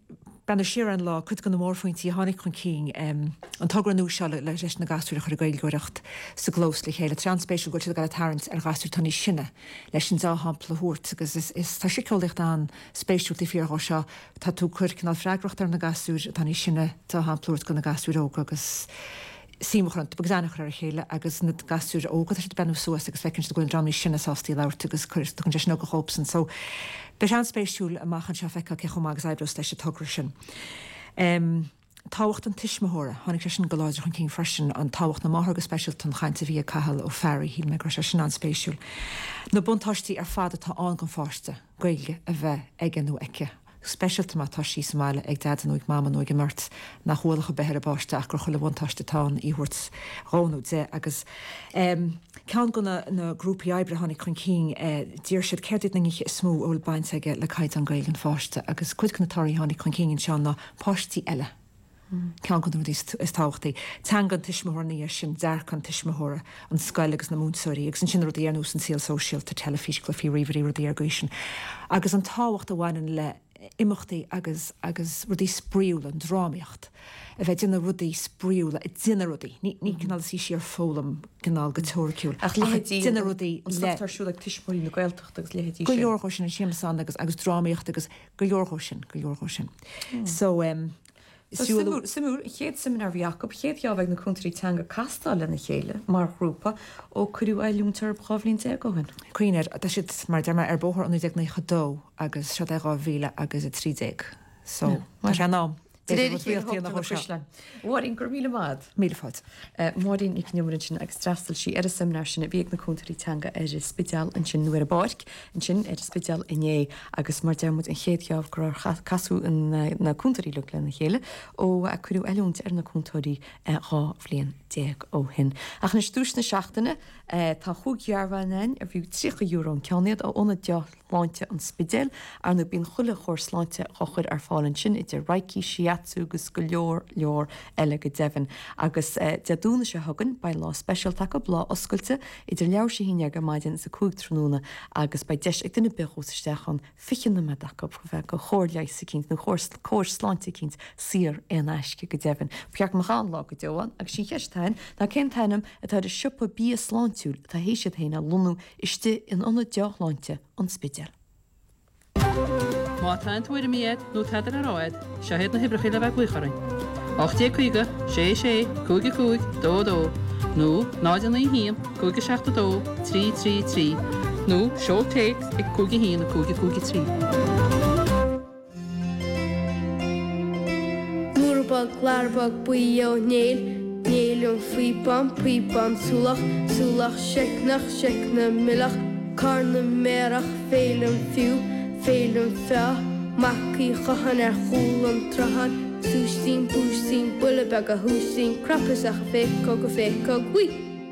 Brenna siar an lá chud gan mórfointí hánig chun king an tugranú se le leis na gasú chu gail goirecht sa glós le chéile transpéisiú go gal tarint ar gasú tanní sinne leis sin záhampla hút agus is tá sicólicht an spéisiúltí fíorá seo tá tú chuircinál freigracht ar na gasú tanní sinne tá hamplút go na gasúróga agus símochrant begzanach ar chéile agus na gasú óga si benú suas agus fecinn goin dramí sinna sátíí leirt agus chuir chun de nó go hopsan so Be an spéisiúil a machchan se fecha ce chumag zaibros leis se tugra sin. Táhacht an tiismthra, tháinig sé sin goláidir chun cin freisin an táhacht na máthga speisialt an chainte bhí cahall ó ferry hí me se sin an spéisiúil. Na buntáistí ar fada tá an go fásta gaige a bheith ag an nó aice. Speisialta má tá sí Somáile ag dean óig máma nó gimmart na cholacha beir a báiste ach gur chola bhatáiste tá íhuiirt ránú dé agus cean go na grúpaí ebre hánig chun king dír siad ceirtid na is smú óil baint aige le caiid an gail an fáiste agus cuid natáí hánig chun king seán na páistí eile. Cean go is táchttaí. Tean an tiismthnaí sin dearcan tiismthra an scail agus na múnsóirí, agus an sin rudí anús an síl social tá telefís go fí riomhí rudí ar gaisin. Agus an táhacht a bhhainan le imachtaí agus agus rudí spríúil an drámiocht. A bheith duna rudí spríúla i dina rudí. Ní canál sí sé ar fólam canál go tóirciúil. Ach dina rudí learsúla tiismóí na gailteach agus lehétí. Go leorthó sin siamán agus agus drámiocht agus go leorthó sin go leorthó sin. So Simú chéad seminar Jacob chéad geabhaid na chuntaí teanga castáil lena chéile mar grúpa ó chuú eilúntar bráhlín te gohann. Cuoineir tá siad mar derma ar bóthir an ag na chodó agus se rá bhíle agus a trídéag. So mar se ná. Warin gur míle mád míle fád. Máín ag numrin sin ag strastal sí ar a seminar sin a bhíag na chuntaí teanga ar is spideal an sin nuair a barc an sin ar spideal iné agus mar dermut an chéadheamh gur casú na chuntaí le lena chéile ó a chuú eúnt ar na chuntóirí rá bblion déag ó hin. Ach na stús na seachtainna tá chuúghearhhain ar bhíú trí euro an ceannéad óna deach láinte an spidéal ar nó bíon chuile chósláinte chochuir ar fáin sin idir raicií siatú gus go leor leor eile go dehan agus deadúna se thugann ba lá speisialta go blá oscailte idir leabhar sé híine go maidin sa cúg tróna agus ba deis ag duna beústeisteachchan fichanna me dacha go bheith go chóirleis sa cinint nó chóirláinte cinint sir an eisce go dehan. Peach marán lá go deáin agus sin cheistain na cén tainm atá de siúpa bí sláintúil tá hééis sé héna lunú iste inionad deachláinte an spideal. Má tá tuair miad nó teidir aráid, sehéad na hibrachéile bheith bucharin. ochtaí chuige, sé sé, cúige cúig, dó dó, nó náidir na híam, cúige seachta dó, trí trí trí, nó seo téit ag cúige híam na cúige cúige trí. Múrbag, glarbag, buío, néil, néilún fuibam, puibam, súlach, súlach, seicnach, seicna, milach, carna merach, félum fiú, félum fea, mací chahan ar chúlan trahan, sústín, bústín, bullabag a hústín, crappas a fécog a fécog, hui!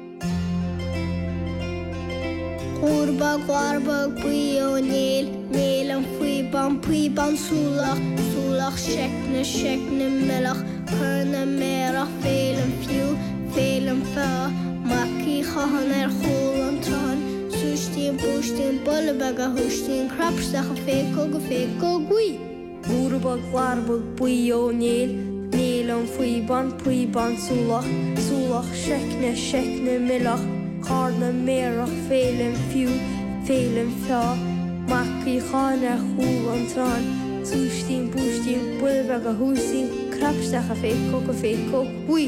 Múrbag, glarbag, buío, néil, néilún fuibam, puibam, súlach, súlach, seicna, seicna, milach, carna merach, félum fiú, félum fea, mací chahan ar chúlan trahan, sústín, bústín, bullabag a hústín, crappas a fécog a fécog, hui! Múrbag, glarbag, buío, néil, néilún fuibam, puibam, súlach, súlach, seicna, seicna, milach, carna merach, félum fiú, félum fea, mací chahan ar chúlan trahan, sústín, bústín, bullabag a hústín, crappas a fécog a fécog, hui!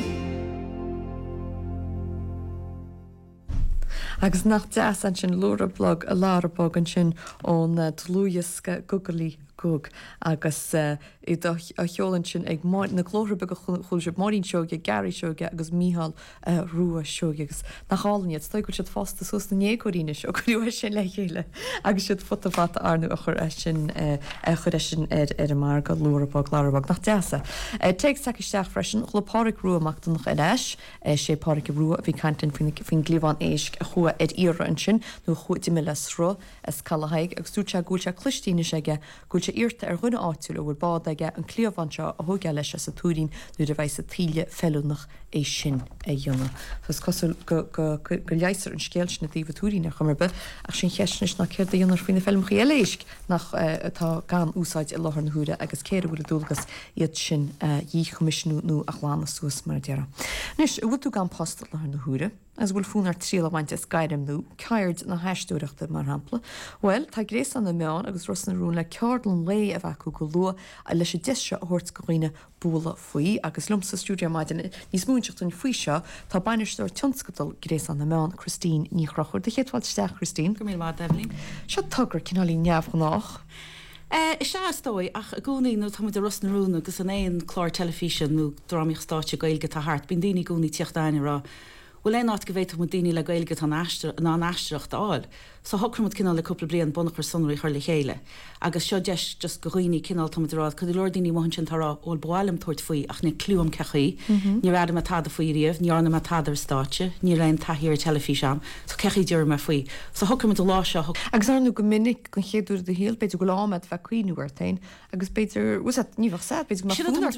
Agus nach deas an sin lórablog a lárabog an sin ón tlúiasca gugalí gug agus i cheolann sin ag na glórabeg a chuilse marín seoge, Gary seoge agus míhall ruúa seoge agus na hálaníad sta go siad fásta sos na nécoríne seo chuú sin le chéile agus siad fotofata arnú a chur sin chur sin ar ar a mar go lórabog lárabog nach deasa. Teag saisteach freisin chlapáric ruúa amachta nach eis sé páric ruúa a bhí cantain fin glíbhán éisc a chua ed ire an sin nó chuid mé le sro as callhaig agus súte gúilte clistíine seige gúilte sé irta ar runne áúil bhfuil bád aige an clíomhhain seo a thuge leis sa túrín nuair a bheith sa tríle fellúnach é sin é dionna. Tás cosúil go leiisar an scéil na dtíomh túína chumarbe ach sin cheisnis nach céir dionar faoine fellmchaí eléisic nach tá gan úsáid i láthar na húra agus céir bhfuil dúlagus iad sin dhí chumisisiú nó a chlána suas mar deara. Nis bhfuil tú gan postal láthar na húra, as bhfuil fúnar tríla baint is gaiirimnú ceird na heistúireachta mar hampla. Well, tá grééis an na meán agus ros na rún le ceardan lé a bheith go lua a leis sé deise a thuirt goghine búla faoi agus lum sa stúdio maidin níos múnseachtain faoi seo tá bainisteir tionscatal grééis an na meán Christine níchrachir. De chéadháil steach Christine. Go mí má Evelyn. Seo tugur cinálí neamh go nach. Is se dói ach a gúnaí nó tá de ros na rún agus an éon chlár telefísin nó dráíoch státe gailge a hart, bín daoine gúnaí tíochttaine rá. Well ein áit go bhéit mu daoine le gailge an áisteach áil, so thocrmod cinál le cúpla blion bunach ar sunraí chuir le chéile. Agus seo deis just go roioine cinál tárád, chu leir daoine mhain sin tarrá ó bháilm tuairt faoi ach ní clúam cechaí, ní rada a táda faoi riamh, ní anna tádar státe, ní raon taíar telefíseam, so cechaí deir mar faoi. So thocrmod lá seo. Agus arnú go minic gon chéadú de héal beidir go lámad bheith cuioinúir tain, agus beidir was níomh sad beidir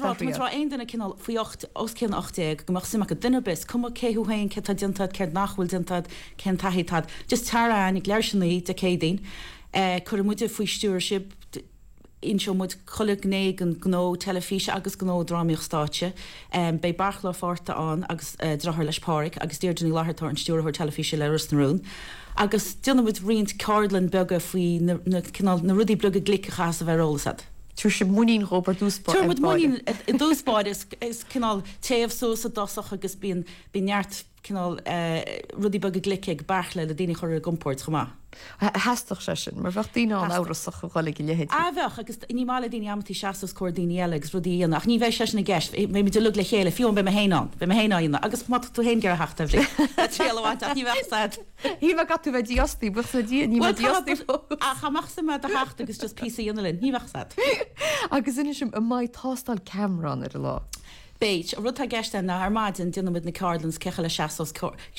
rá aon duna cinál faocht os cin ochtéag go simach go duine bis, cum céú hain ce dintad ceir nachhfuil dintad cen taítad. Just tara anig leirsinnaí de cédain, chur muide faoi stewardship inseo mud choleg néig an gó telefíe agus gó dráíoch státe, bei barchlá fáta an agus drahar leis páric agus déirdenní láthirtar an stúrthir telefíe le rusnarún. Agus duna bud riint cardlan bega faoi na rudí blug a glicachas a bheitrólasad. Tuair sé muín Robert dúspá. Tuair mud muín dúspáid is cinál téamh sós a dosach agus bíon bíneart cinál rudí bag a gliceig barchla le daine chuir a gompórt chumá. Heastach sé sin, mar bheith daine an árasach go bhála go lehéid. A bheith agus ní mála daine amtí seaas cóir daine eilegus rudí dhéanach, ní bheith sé na gceist, mé mi lu le chéile fiún be héán, be héáína, agus má tú hén gar heachta bhrí. Tríháint ní bheith. Hí bh gatú bheith diostí bu ní diostí. A chamachsa me a heachta agus just pí dionlinn, ní bheith. Agus inis sem a maiid tástal Cameron ar a lá. Beit, a rutha geiste na armádin dionmid na Cardlands cecha le seaas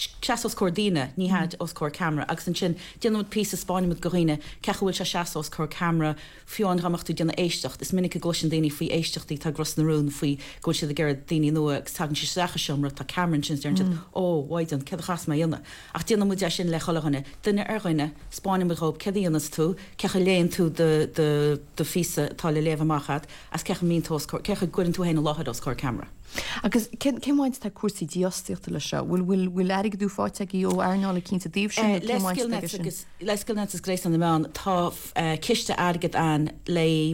cordíine, ní had os cór camera, agus an sin dionmid pí Spáin mud goghine cechahfuil se seaas cór camera fiúan ramachú dionna éistecht, is minic a gosin daoine faoi éisteachtaí tá gros na rún faoi go si a gur daoine nua agus tagan si seacha seomra tá Cameron sin dearn ó bhaidan ce chas mai dionna. Ach dionmid de sin le chohanne, duine arghoine Spáin mud rob cedíonas tú, cecha léon tú de fisa tá le léhamachchad, as cecha mín cecha gurinn tú héna láhad os cór camera. Agus céimhaint tá cuasaí diostíochtta le seo, bhfuil bhfuil bhfuil airigh dú fáteí ó airnála cinnta díobh sin leiscail net is grééis an meán tá ciste agad an le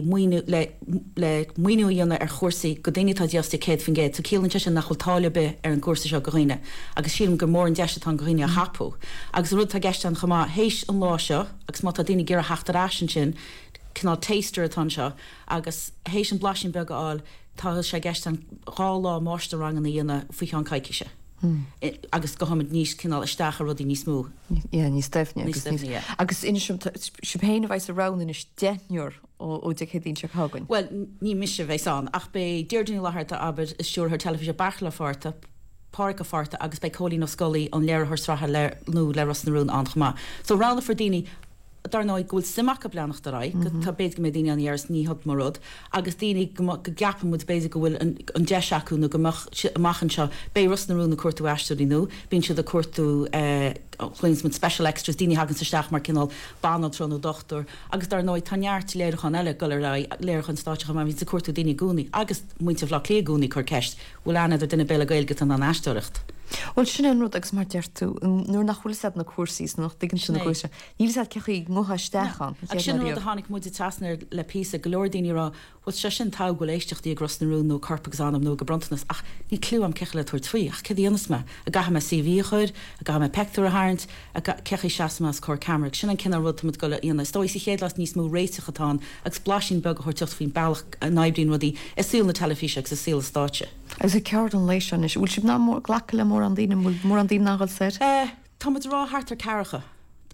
muoú dionne ar chósaí go daine tá diostí céad fin géad, tú cíann sin nachil táile be ar an cuasa seo goghine, agus sílim go mór an deiste an goghine a hapú. Agus rud tá geiste an chumá hééis an lá seo, agus má tá daine gur a heachtarrásin sin cinál taster atá seo, agus hééis an blasin bega áil tá sé gist an rálá máiste rang an dhéana faoi an caiiciise. Agus gohamid níos cinál isteach rudí níos mú. Ié, níos defne agus inhéine bheits a ranin is deúr ó de chédín se hagann. Well, ní mis bheits an, ach be déirdaní láthirta aber is siúrthir telefíe bachla farta, páric a farta agus be cholín ó scoí an léirthir stratha le nó le ras narún an chumá. So rána for daoine dar náid gúil simach a bleannach dará, go tá béad go mé daine an dhears ní hod marrod, agus daoine go gapan mu béidir go bhfuil an deisiaú na gomachchan seo bé ras narún na cuatú eisteí nó, bín siad a cuatú chuins mit special extras daoine hagann sa steach mar cinál banal trónú dochtúr, agus dar náid tanneart léirchan eile go ra léirchan státeach má vín sa cuatú daoine gúnaí, agus muinte bhlá lé gúnaí chu ceist, bhfuil anad ar duine béle gailge an an eisteiricht. Well sin an rud agus mar deirtú nuair nach chuil na cuasís nach digann sin na cuaise. Níl cechaí mutha stechan. Ag sin rud a tháinig muide tasnar le písa go leir daoine rá, bhil se sin tá go éisteachtaí a gros narún nó carpaxánam nó go brontanas ach ní clúam cecha le tuair trí ach cad dhéanas me a gaha me C V chuir, a gaha me pector a háint a cechaí seaasmas cór camera. Sin an cinnar rud tamid go le íana stoi sí chéad las níos mú réitechatá agus blasin beg chuir tucht faoin bailach a naibdín rudí is síl na telefíe agus a síl státe. Agus a ceir an leiis an is bhfuil sib ná mór ghlacha le mór an daine mór an daine náil sé? Táid rá hartar cecha.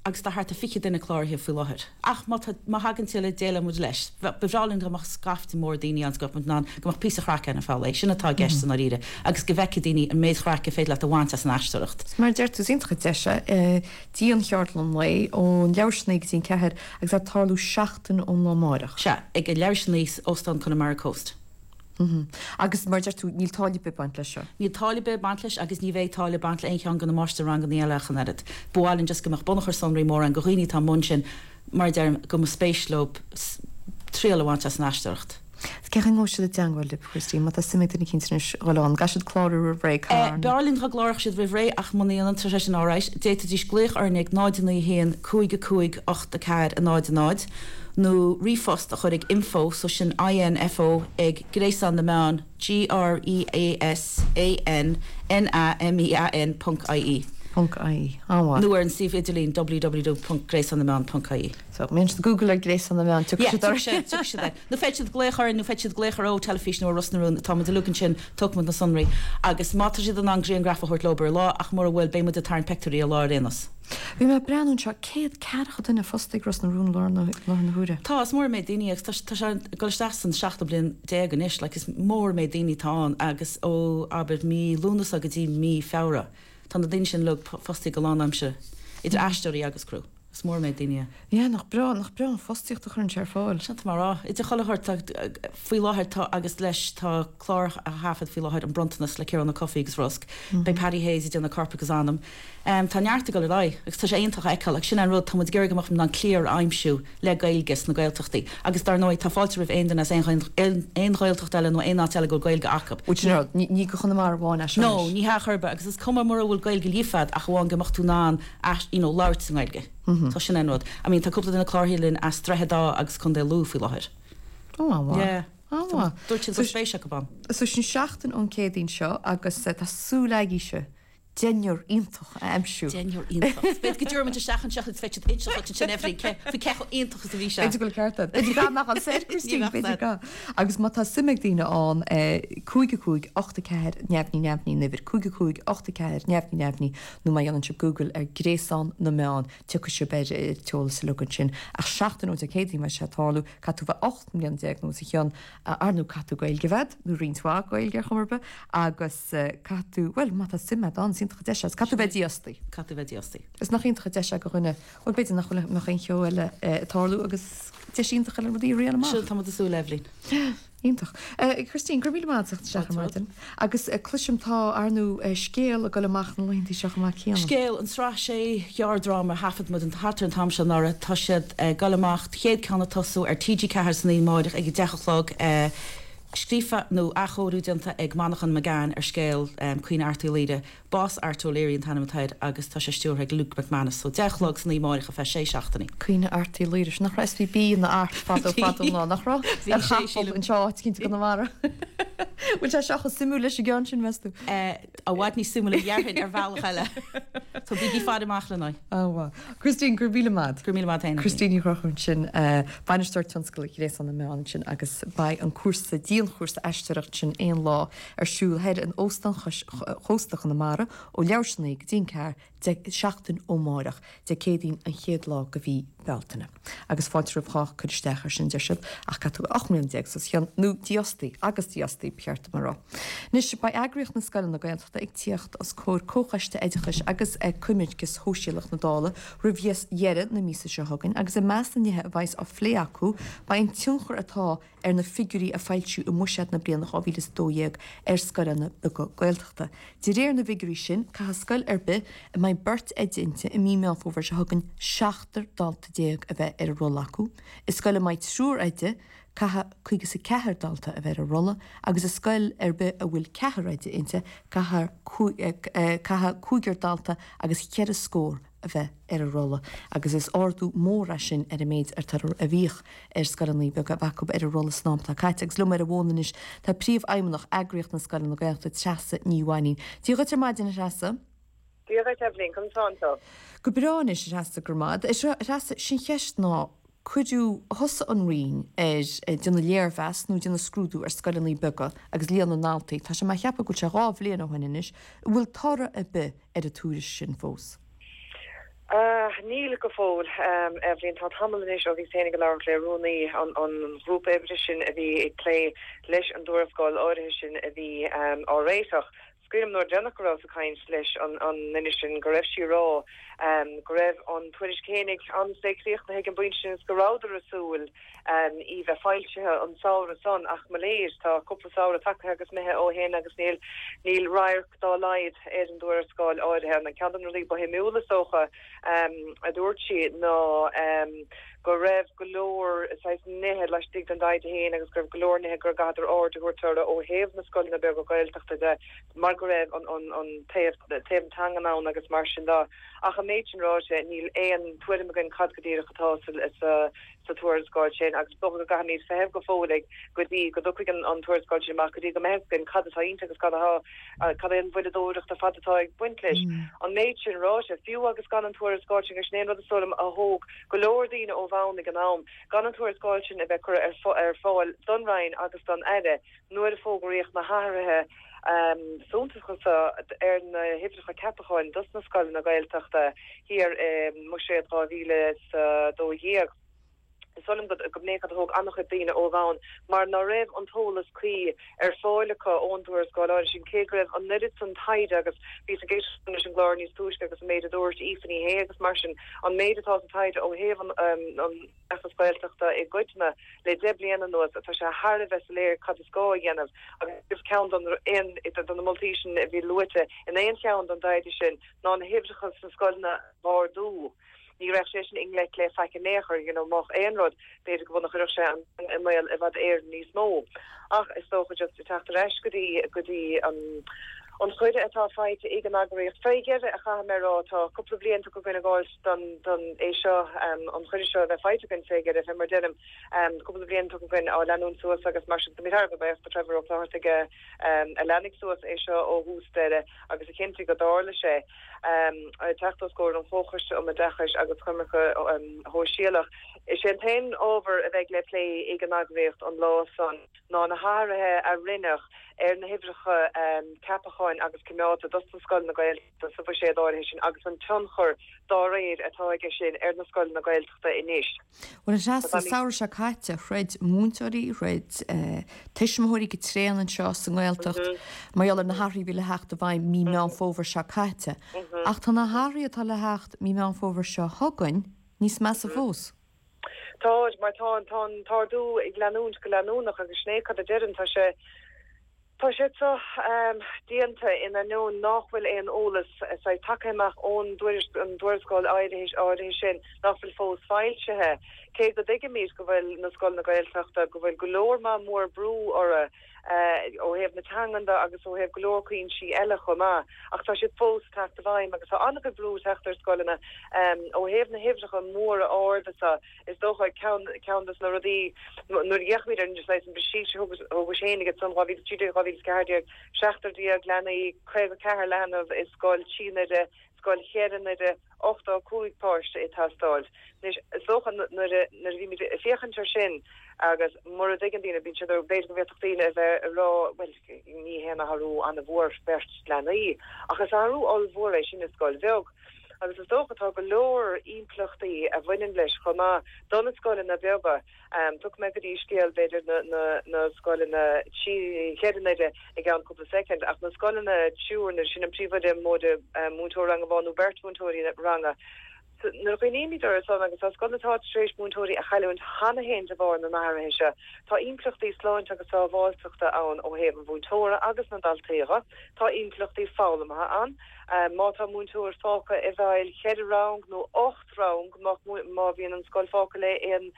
agus tá hart a fiche duna chláthe fi láthir. Ach má hagann til déile mu leis. Bevrálinn goach scafta mór daoine an scop ná goach pí chracha na fála, sinna tá geist an ide, agus go bheice daoine an méid chracha féad le a bhaint as an eistecht. Mar deir tú intra deise dí an cheartlan lei ó leabharsnaigh tín ceir agus tarlú seachtain ó námárach. Se ag go leabharsníos óstan chun Mar Coast. Agus mar deir tú níl tálibe bant lei seo. Níl tálibe bant leis agus ní bhéh tála bant le ein gan na máiste rang an élechan erid. Bháilinn just goach bonachar sonraí mór an goghine tá mun sin mar derm go a spéislób tríalhaint as an eistecht. Ceach an ngóise deanghil Christí, má simméidir cinnis gáán gasisiid chláir a ré. Bearlinn go glách siad bh ré ach maníon an tre an áráis, déta dís gléich arnig náidirna héan chuig a chuig ocht a ceir a náid a náid. nó rifost a chuir ag info so sin I N F O ag Gréasan na Meán G R E A S A N N A M E A N punt I E. Punt I E. Áhá. Nuair an Steve Idirlín w w w punt gréasan na meán punt I E. So mens Google ar Gréasan na Meán tu sé. Nu fetid gléchar nu fetid gléchar ó telefísin ó Rosnarún tá de lucan sin tuman na sunraí agus má si an angréon grafa hort lober lá ach mar bhfuil bé mu a tarn pectorí a lá rénas. Bhí me breanún seo céad cecha duna fostaigh ros na rún lá na thuúre. Tá is mór mé daine goisteach san seachta blin déag an is, le is mór mé daoine tá agus ó aber mí lúnas a go dtí mí fera. Tá na daine sin le fostaigh go lánamse idir eisteí agus cruú. Is mór mé daine. Ja nach bra nach bra fostíocht a chun sear fáil. Se marrá. Idir chohart fao láthir tá agus leis tá chlár a hafad fao láthir an brontanas le cear an na cofiígus rosk. Bei Paddy Hayes i na carpagus anam. Um, tá neartta go le rá, agus tá sé aonintach eiceil, ag sin an rud tá ggéir goach ná cléar aimimsú le gailgus na gailtochtaí. Agus dar nóid tá fáilte rih aon as éon gailtocht eile nó éon eile go gailge acab. Úte ní go chuna mar bháin as. No, ní ha churba, agus is cum mar bhfuil gailge lífad a chuháin goach tú ná láirt san gailge. Tá sin an rud. I mean tá cúpla duna chláirhílinn as strethdá agus chun dé lú fao láthir. Ó, dúirt sin spéise go ban. So sin seachtain ón cédaín seo agus tásúlaigí se. Dénúor iontoch a amsú. Dénúor iontoch. Beit go dúirman seachan seach feit inseach sin efri fi cecho iontoch a bhí se. Go carta. Dí gá nach an sécurtí gá. Agus má tá simmeag díine an chuige chuig ochta ceir neamhní neamhní nibir chuige chuig ochta ceir neamhní neamhní nó mai an si Google ar Gréasan na Meán tu se beidir teola sa lugan sin ach seachtain ó a cédí me se táú catú bh ocht milliún diagnósa chean arnú catú gail gehad nó rionhá gail ge chumarbe agus catú well má tá simime an Catú bheith díostaí. Catú bheith díostaí. Is nach iontra deise go chuine ó beidir nach chuile nach cheo eile táú agus teisiínta le rudí réana má. Siúil tá asú lelín. Ítach. Christine gur míle máach seach Martin. Agus cluisiimtá arnú scéal a go leach na leintí seach má céan. Scéal an srá sé jaardrama hafad mu an hartar an tamse ná tá siad galamacht chéad canna tosú ar T G cehar san í máidir ag dechalog Scrífa nó achóúdianta ag manachan meán ar scéil chuoine artúlíide, bás artúléiríon tanimiid agus tá sé stúr ag Luke McManus, so delog san í máidir a fe sé seachtaí. Cuoine artúlíidir nach S V B na art fad lá nachrá an seáit cinnta go mara. Bú sé seach simú leis a gan sin meú. A bhaid ní simúla dhearhann ar bhealach eile. Tá bhí fád amach lená. Á Christine gur bíle mad. Gur míle mad Christine Rochún sin baineúir tunscoil rééis an na meán sin agus ba an cuasa díal chuirsta eisteach sin éon lá ar siúlhéir an óstan chóstach na mara ó leabharsnaigh dín ceir de seachtain ómáireach de cédaín an chéad lá go bhí beltainna. Agus fáilte rá chuidirstechar sin deisiid ach catú ocht milliún deag sa chean nó díostaí agus díostaí peartta marrá. Nis ba agriocht na scail na gailta ag tíocht as cóir cóchaiste éidechas agus ag cuimiid gus hóisiach na dála rihíos dhearad na mísa se hagann agus i meastanithe bhais á phlé acu ba on tiúchar atá ar na figurí a feilisiú i muisiad na blianana áhílas dóhéag ar scailna go gailteachta. Di réir na figurí sin catha scail ar bith i mai burt éidinte i mí meámhóver se hagann seachtar dalta déag a bheith ar roll acu. Is scail maid trúr éide catha chuigus sa cethir dalta a bheith a rolla agus is scail ar bith a bhfuil cethir éide inte catha cúigear dalta agus cead a scór a bheith ar a rolla agus is ordú móra sin ar a méid ar tar a bhíoch ar scalanní be a bhacu ar a rolla snámta caiiteag slum ar a bhónanis tá príomh aimimeach agriocht na scalan na gailta treasa níhhaín. Tí go mar dina treasa? Tí blin cum tánta. Go beránis treasa gurmád is treasa sin cheist ná chuidú thosa an rion ar duna léirhheas nó duna scrúdú ar scalanní bega agus líon an náltaí tá sé mai cheappa go se ráh léana hainais bhfuil tara a bith ar a túris sin fós. Níl go fóil a bhíon tá tamis ó bhí ténig le lé runúnaí an grúp ébre sin a bhí ag lé leis an dúrafáil áirithe sin a bhí á réitoch. Scrim nó denachrá a caiin leis an nini sin go raibh si rá go raibh an tuiris cénig an séríocht na an buin sin goráidir asúil í bheith fáilte an saoir san ach maléis tá cúpla saoir take agus methe ó héna agus níl níl rair dá leid é an dúir sáil áirithe na cean lí ba himúla socha a dúirt si ná go raibh golóir nethe leis dig an daid héin agus goibh golóir nethe gur gadar áir goirtar ó héh na scoil na be go gailteachta de mar go raibh an taobh tangan ná agus mar sin dá ach a méid rá níl éon tuairim gan cadgadíire chatá sa tuairscoil sin agus bo go ganíd feh go fóleg go dí go doig an tuairscoil sin mar go dí go me gan cadtáínta agus cad cad an bfuide dóireach a fatatá ag buintlis an méid sin rá fiú agus gan an tuairscoil sin gus né a solam a hóg golóirdíine ó bháinnig an nám gan an tuairscoil sin a bheith chu ar fáil donrain agus don eile nuair a fógaríocht na háirithe Sontcha er na hebrecha capáin dus na sskoil na gailteachta hier mu sé dá vile dó héag. Solim go gomné hoog annach bíine óháin, mar na raibh an tólas cuí ar fáilecha ónúir gáil sin cé raibh an nid san taide agus ví a géis an glár níos túisce agus méid a dúirt ífaní hé agus mar sin an méidetá an taide ó héh an efascoilteachta i goitna le debliana nuas atá se haarle ves léir cad is gá dhéanamh agus count an in it an na multisin a bhí luite in éon count an daide sin ná na hebrecha sa scoilna bar dú. Ní ra sé ingle le feice nécher you know mach einrod beidir go nach se an mail e wat eir níos mó ach is so just tacht reis godí godí an an chuide atá feite igen agréocht féigeire a cha merrá tá couple blianta go gona gáil don don é seo an chuide seo bheith feite gon féigeire fe mar denim couple blianta go gin á leún suas agus mar go mitar go beh trevor opláige a lenig suas é seo ó hússteide agus a cinnti go dále sé techtoscóir an fóchaiste om a dechas agus chumimecha hóisiach. Is sé tain over a bheith le lé igen agréocht an lá san ná na háirithe a rinnech ar na hibrecha capacháin agus cumráta dus na scoil na gail sa fa sé dáir sin agus an tionchor dá réir atá aige sin ar na scoil na gailteachta inis. Well se saoir se caiite chréid múntaí réid tuismthirí go tréan an seo san ghiltecht mar na Harí bhí le hecht a bhaid mí meán fóver se caiite. Ach tá na Harí atá le hecht mí meán fóver se thugain níos me a fós. Táid mar tá tá tardú ag leanún go leanúnach agus sné cad a dean tá sé Tá sé so dianta ina nó nachhfuil éon ólas sa takeach ón an dúirscoil áidirhééis áidirhé sin nachfuil fós fáilsethe. Cé go dige mís go bhfuil na scoil na gailteachta go bhfuil golóir má mór brú or ó hebh na tanganda agus ó hebh golóircuoin si eile chumá ach tá si fós techt a bhaim agus tá annach brú teachtar scoilena ó hebh na hebrecha mór áda is dócha ceantas na rodí nuair dheachmid an just leis an besí ó sénig san ráhí tíidir ráhí scardiag seachtar diaag lenaí creibh cehar lenah is scoil Chinaide scoil chéanide ochta cúig páiste i tastáil. Nis sochan nar bhí fiochantar sin agus mar a digan dína bín siidir béidir go bhéachtaíine a bheith rá well ní héna harú an na bhór bert lenaí agus harú all bhór é sin na scoil bheog. agus is dóchatá go leor íplachtaí a bhainein leis chumá donna scoil na bega tu me goí scéal beidir na scoil na chéanide ag an cúpla second ach na scoil na siúr na sin an príomhide móda mútóir rang bháinú bertmútóirí ranga. Na réimiidir son agus as gotá trééis mútóirí a chaún hanna hen a bhar na marhéise Tá implochttaí sláint agus á bháilteachta ann ó héh an bútóra agus na daltéire Tá implochttaí fálamathe an má tá mútóir fácha i bhil chead rang nó ocht rang má bhíon an scoil fáca le an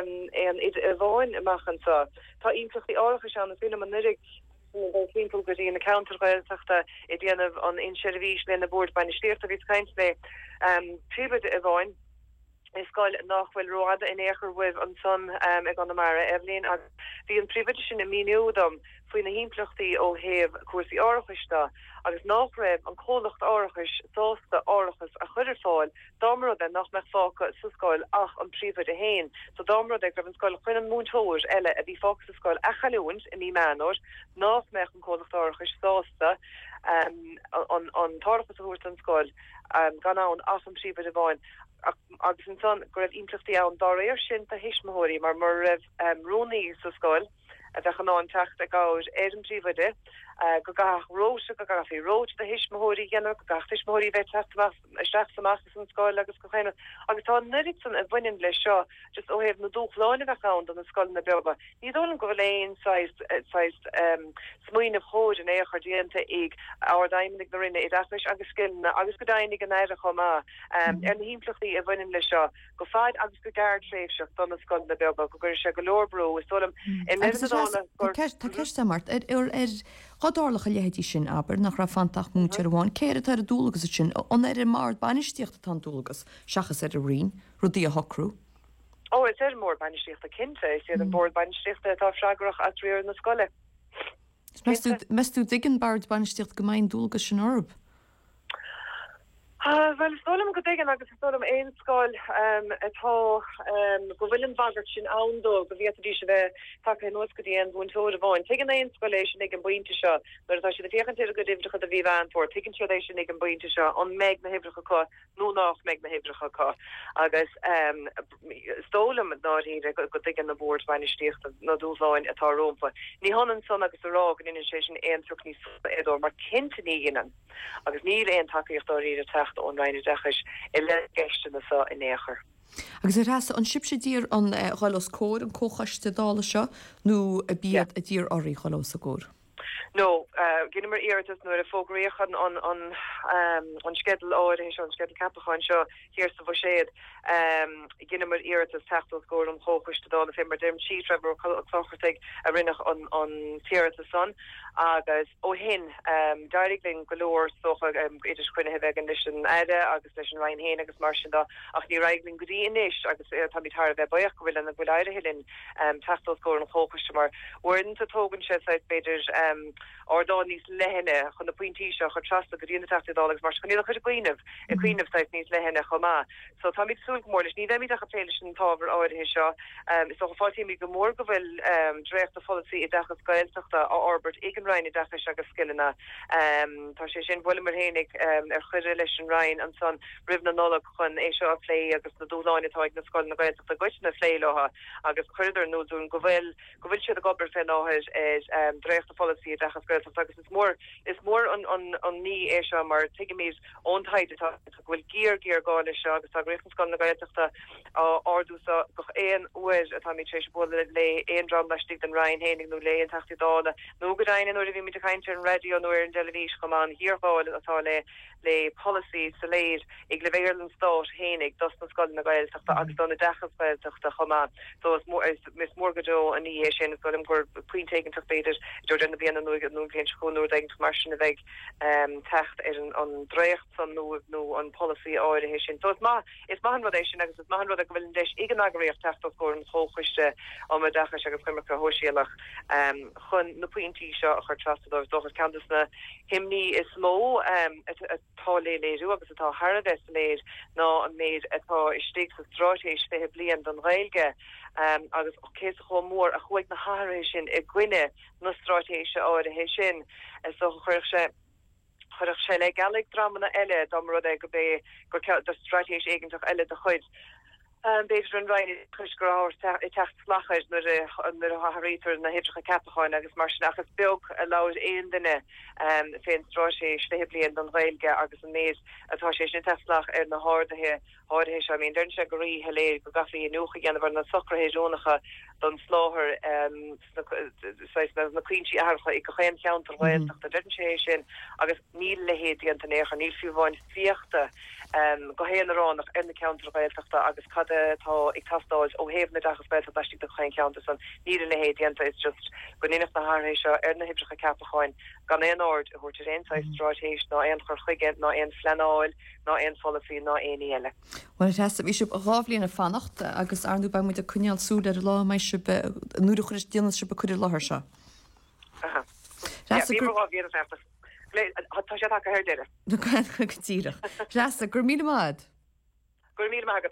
a bháin amachchansa. Tá implochttaí áiricha se an bhína man nurig Winkel go in countergeilachta i déanamh an inservís le na board bei steirta ví kaint le pribed a bhain is gáil nachhfuil roiada in éair wibh an son ag an mara Evelyn a bhí an pribed sin a míúdam faoin na híimplachtaí ó héh cuasaí áirichista agus nach raibh an cólacht áirichis sásta áirichas a chuidir fáil dámara den nach me fáca sa scoil ach an príomhid a héin so dámara ag raibh an scoil chuin an múntóir eile a bhí fáca sa scoil a chaúint in ní menor nach meach an cólacht áirichis sásta an tarchas a thuirt an scoil gan an as an príbe a bhain. agus an son go raibh intlachtaí an dá réir sin a hisismóirí mar mar raibh rónaí sa scoil a bheitchan ná an techt a gáir éir an príomide go gach róise go gach fé róid a hisismóirí gannne go gach hisismóirí bheith teach samach an scoil agus go chéine agus tá nurit san a bhain le seo just ó hebh na dúchláin a bheitán an na scoil na beba. Ní dó an go léon smuoineh hóid an éoch dieanta ag á daimnig na rinne i dafis agus skillna agus go dainnig an éire chomá ar na híimplachtaí a bhain le seo go fáid agus go gar tréifseach don na scoil na beba go gur se go lorbrú is solam in Tá ceiste mart ar chadálacha lehétí sin aber nach ra fantach mútear bháin céir tar a dúlagus sin an ar mar banistíocht tá dúlagus seachas ar a rion rudí a hocrú. Ó is er mór banistíocht a cinnte sé an bord banistíocht tá freagrach a tríir na scoile. Meú diggin bard banistíocht gomain dúlagus sin orb. Uh, well stolam go degen agus stolam ein scoil um, atá um, go bhfuilin bagart sin andó go bhí dí se bheith take nos go dtíon bún tó a bháin. Tegan ein scoiléisisin ag an buinte seo, mar tá si a féchan go difricha a bhí an for, tegan siéisisin ag an buinte seo an meid na hebrecha cá, nó nach meid na hebrecha cá. Agus um, stolam náí go go dgan na bord bainistíocht na dúsáin atá rompa. Ní hanan son agus a rá an in sé sin ein truk ní edor mar kintaní inan. Agus ní ein takeíocht áí a techt online dechas i le geiste na sa in éair. Agus er has an sib sé dír an chalos cór an cóchaiste dála seo nó a bíad a dír orí chalos a cór. No, uh, ginne mar iritas nuair a fógréchan an an um, an skedel áir hééis an skedel capachan seo hir sa bhséad um, ginne mar iritas techttal scór an chóchuiste dá fé mar dim chi treber chláchaigh a rinnech an an tíirta son agus ó hin um, dairigling golóir socha um, idir chuine heh an leis an aide agus leis an rein héin agus mar da ach ní raigling goí inis agus tá mit tar bheith baich gohfuil an bhfuil aire hilinn um, techttal scór an chóchuiste mar worden a tógan se seit beidir um, or dá níos lehenne chun na pointí seo chu trasta go dtíonna tadálagus mar chuníile chu cuiineh i cuiineh seit níos lehenne chomá. So tá míid súg mór leis ní bheith a pléile sin tábhar áirithe seo um, is fátíí mí go mór go bhfuil um, drécht a folaí i dechas gailteachta á Orbert ag an rein i decha agus skillna um, tá sé sin bhfuil mar hénig um, ar chuidir leis an rein an san ribna nola chun é seo a lé agus na dúláinetá ag na scoil na gailteachta goitna lé leha agus chuidir nó dún go bhfuil go bhfuil siad a gobar fé áthir is um, drécht a folaí i dechas agus is mór is mór an an an ní é seo mar tuige méid óntaid bhfuil gír gír gáile seo agus tá réchans gan na gailteachta ardúsa go éon uir atá mí trééis bú le éon dram leistigh an rein hénig nó léon tatídála nó go daine nó bhí mit a caiinte an radio nó ar an televís chumán híorháil atá le le policy sa léir ag le bhéirlan stát hénig dos na scoil na gailteachta agus donna dechas gailteachta chumán. So is mór is mis mór godó an ní é sin is golim gur puintéigin tuch beidir Jordan na bíanana nó nó bhíon nó ag mar sin a bheith um, techt ar an, an drécht san nó nó an policy áirithe sin. So is má is má anradéis sin agus is má anrad a go bhfuil deis ag an agaríocht techt ó scór an chóchuiste ó me dechas agus chuimar go hóisiach um, chun na puintí seo a chuir trastadóir dochas cantas na himní is mó um, atá lé léirú agus atá Harvest léir ná an méid atá istíigh sa strátéis fé blian don réilge um, agus cé cho mór a chuig na háéis sin i gcuine na strátéise áirithe sin so chuir se chuirech se le galig dramana eile dá mar rud go bé gur de stratéis eigentach eile de chuid. Um, Beidir an rein chusgur i techt slachid nu a harétar na hebrecha capáin agus mar sin achas beag a láir éon duine um, féin strátéis le blion don réilge agus an méid atá sé sin testlach ar na hádathe hádathe se mín dern se goí heléir go gafií nucha ganmhar na socrahéisiúnacha don sláthir um, na cuintí aircha i go chéim ceantar réilteach a dern sé sin agus níl lehéad an tanécha níl fiúháin fiochta um, go héanránach ar na ceantar réilteachta agus cad tá ag tastáid ó héh na dachas be a stiigh chuin ceanta san ní na héanta is just go inach na háéis seo ar na hebrecha capáin gan éon ord a chuirtir einsáid strátéis ná an chur chuige ná an fleáil ná an folaí ná aon eile. Well has bhí sib ráhlíon a fannacht agus arnú ba mu a cuneal sú ar lá mé nuú chuir déana si be chuidir láthir seo. Tá sé a chuirdeire. chutíach. Ras a gur mí mád.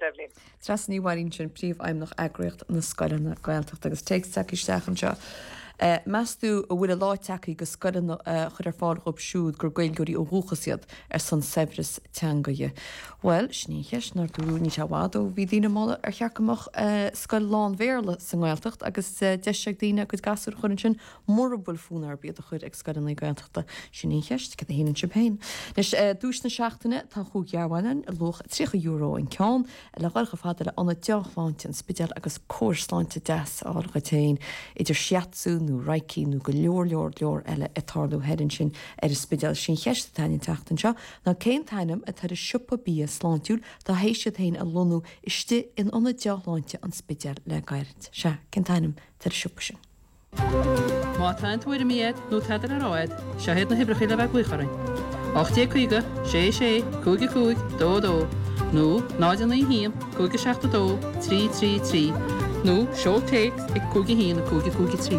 Tras níhhaín sin príomh aim nach agriocht na scoilena gailteach agus te secistechan seo. Measú a bhfuil a láiteachí go scodan chud ar fáil op siúd gur gail gurí ó rúchasiad ar san Severus teangaige. Well, sníis nar dú ní tehád ó bhí dtíine mála ar chearcamach scoil lán bhéle san gáiltecht agus deise daine go gasú churin sin morbul fúnar bíad a chud ag scodan gailteachta sinníist go híanaan si pein. Nes dús na seachtainine tá chuúg gearhhain a loch trícha euro in ceán le gáilcha fáda le anna deachláinte an spideal agus córsláinte des ága tain idir siatú nó raicí nó go leor leor leor eile itarlú hedan sin ar is spideal sin cheiste tain teachtain seo ná céim tainm a tar a siúpa bí sláintúil tá hééis se tain a lonú iste in anna deachláinte an spideal le gaiirt. Se cin tainm tar a siúpa sin. Má taintúir miad nó teidir a ráid, se héad na hibrachéile bheith bucharin. Ochtaí chuige, sé sé, cúige cúig, dó dó, nó náidir na híam, cúige seachta dó, trí trí trí, nó seo téic ag cúige híam na cúige cúige trí.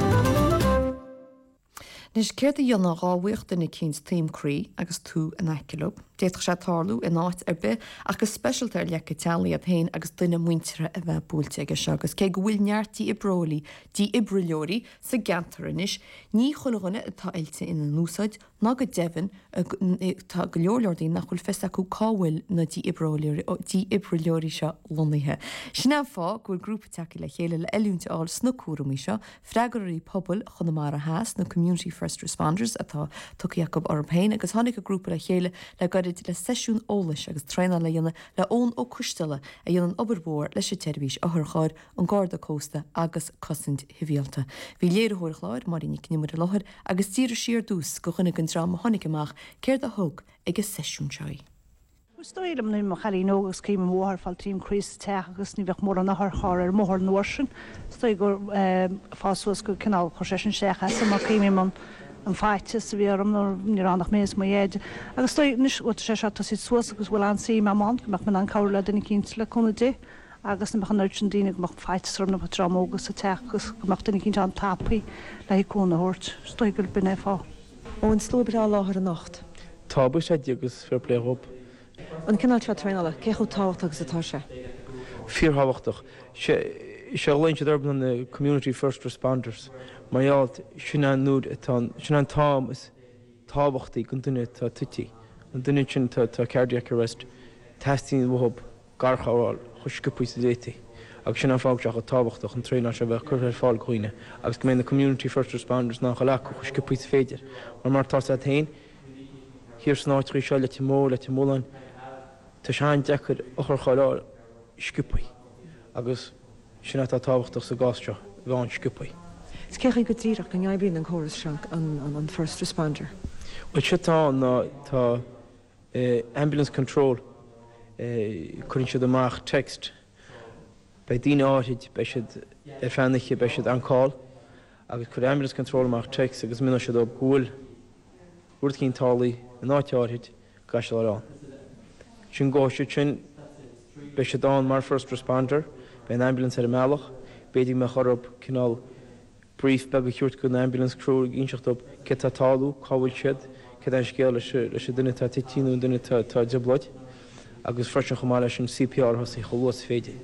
Nis céir a dionna ráhaocht na cíns tíimrí agus tú an eicilób, déach sé tarlú in áit ar be agus specialtar lecha tealaí a tain agus duine muintere a bheith búilte agus segus. Cé go bhfuil neartí i brolaí dí ibrileorí sa gantarinnis, ní chulaganna atá ailte ina núsáid ná go dehan tá go leorleordaí nach chuil festa acu cáhfuil na dí ibrileorí seo lonnaithe. Sinna fá ghfuil grúpa take le chéile le eúnta áil snocúramí seo, freigraí pobl chuna mar a háas na community first responders atá tucha Jacob Orpain agus tháinig a grúpa le chéile le gaiid le seisiún ólais agus treine le dhéanana le ón ó cúistela a dhéanaan oberbór leis sé teirhís a thurcháid an Garda Costa agus cosint hivíalta. Bhí léirthir chláir mar ní cnimar a láthir agus tíir siar dús go chuna an drama tháinig amach céir a thug ag seisiún seí. Stoilm na mo chalí nógus cíim móthar fáil tím Chris teach agus ní bheith mór an nachar cháir ar móthir nóirsin, Stoi gur fásuas go cinál chu sé an secha sa mar cíimi man an fáite sa bhíarm ní rannach mées mo héide. Agus stoi níos ó sé se tá sí suas agus bhfuil an sí me man, go meach man an cáir le duna cinint le chuna dé, agus na bechan neirt an díine go meach fáitesrum na patrámógus a teach agus go meach duna cinint an tapaí le hí cúna hort. Stoi gur binné fá. Ó an slúbrá láthar a nacht. Tábu sé agus fair play op. An cinál te treile, cé chu táhacht agus atá se? Fíorthahachtach. sé leint urban na community first responders. Maialt sin an núd sin an tám is táhachttaí gon duine tá tutí. An duine sin tá cardiac arrest, testín bhb garchaáil chuscipuí sa déti. agus sin an fágteach a táhachtach an tréna se bheith chur ar fáil chuoine, agus go mé na community first responders nach le chuscipuí féidir. Mar mar tá a tain, hir snáitrí seo le timó le timólain, Tá seán dechar ochar choáil scipuí, agus sinna tá táhachtach sa gáisteo bháin scipuí. Is cecha go dtíach go neibíonn an choras seach an first responder. Well se tá ná tá ambulance control chuinn siad amach text bei díine áid bei siad ar fannaige bei siad an cáil, agus chur ambulance control amach text agus mí siad ó gúil búirt cín tálaí an áiteáid gaiise lerán. Sin gáiste sin bei siad an mar first responder bei an ambulance ar a meach, beidir me chorb cinál brief be chuúirt go ambulance crew insecht op ke tá talú cáhfuil siad ce an scéal leis duine tá titíú duine tá deblaid, agus freisin chumá leis an C P R has í cholós féidir.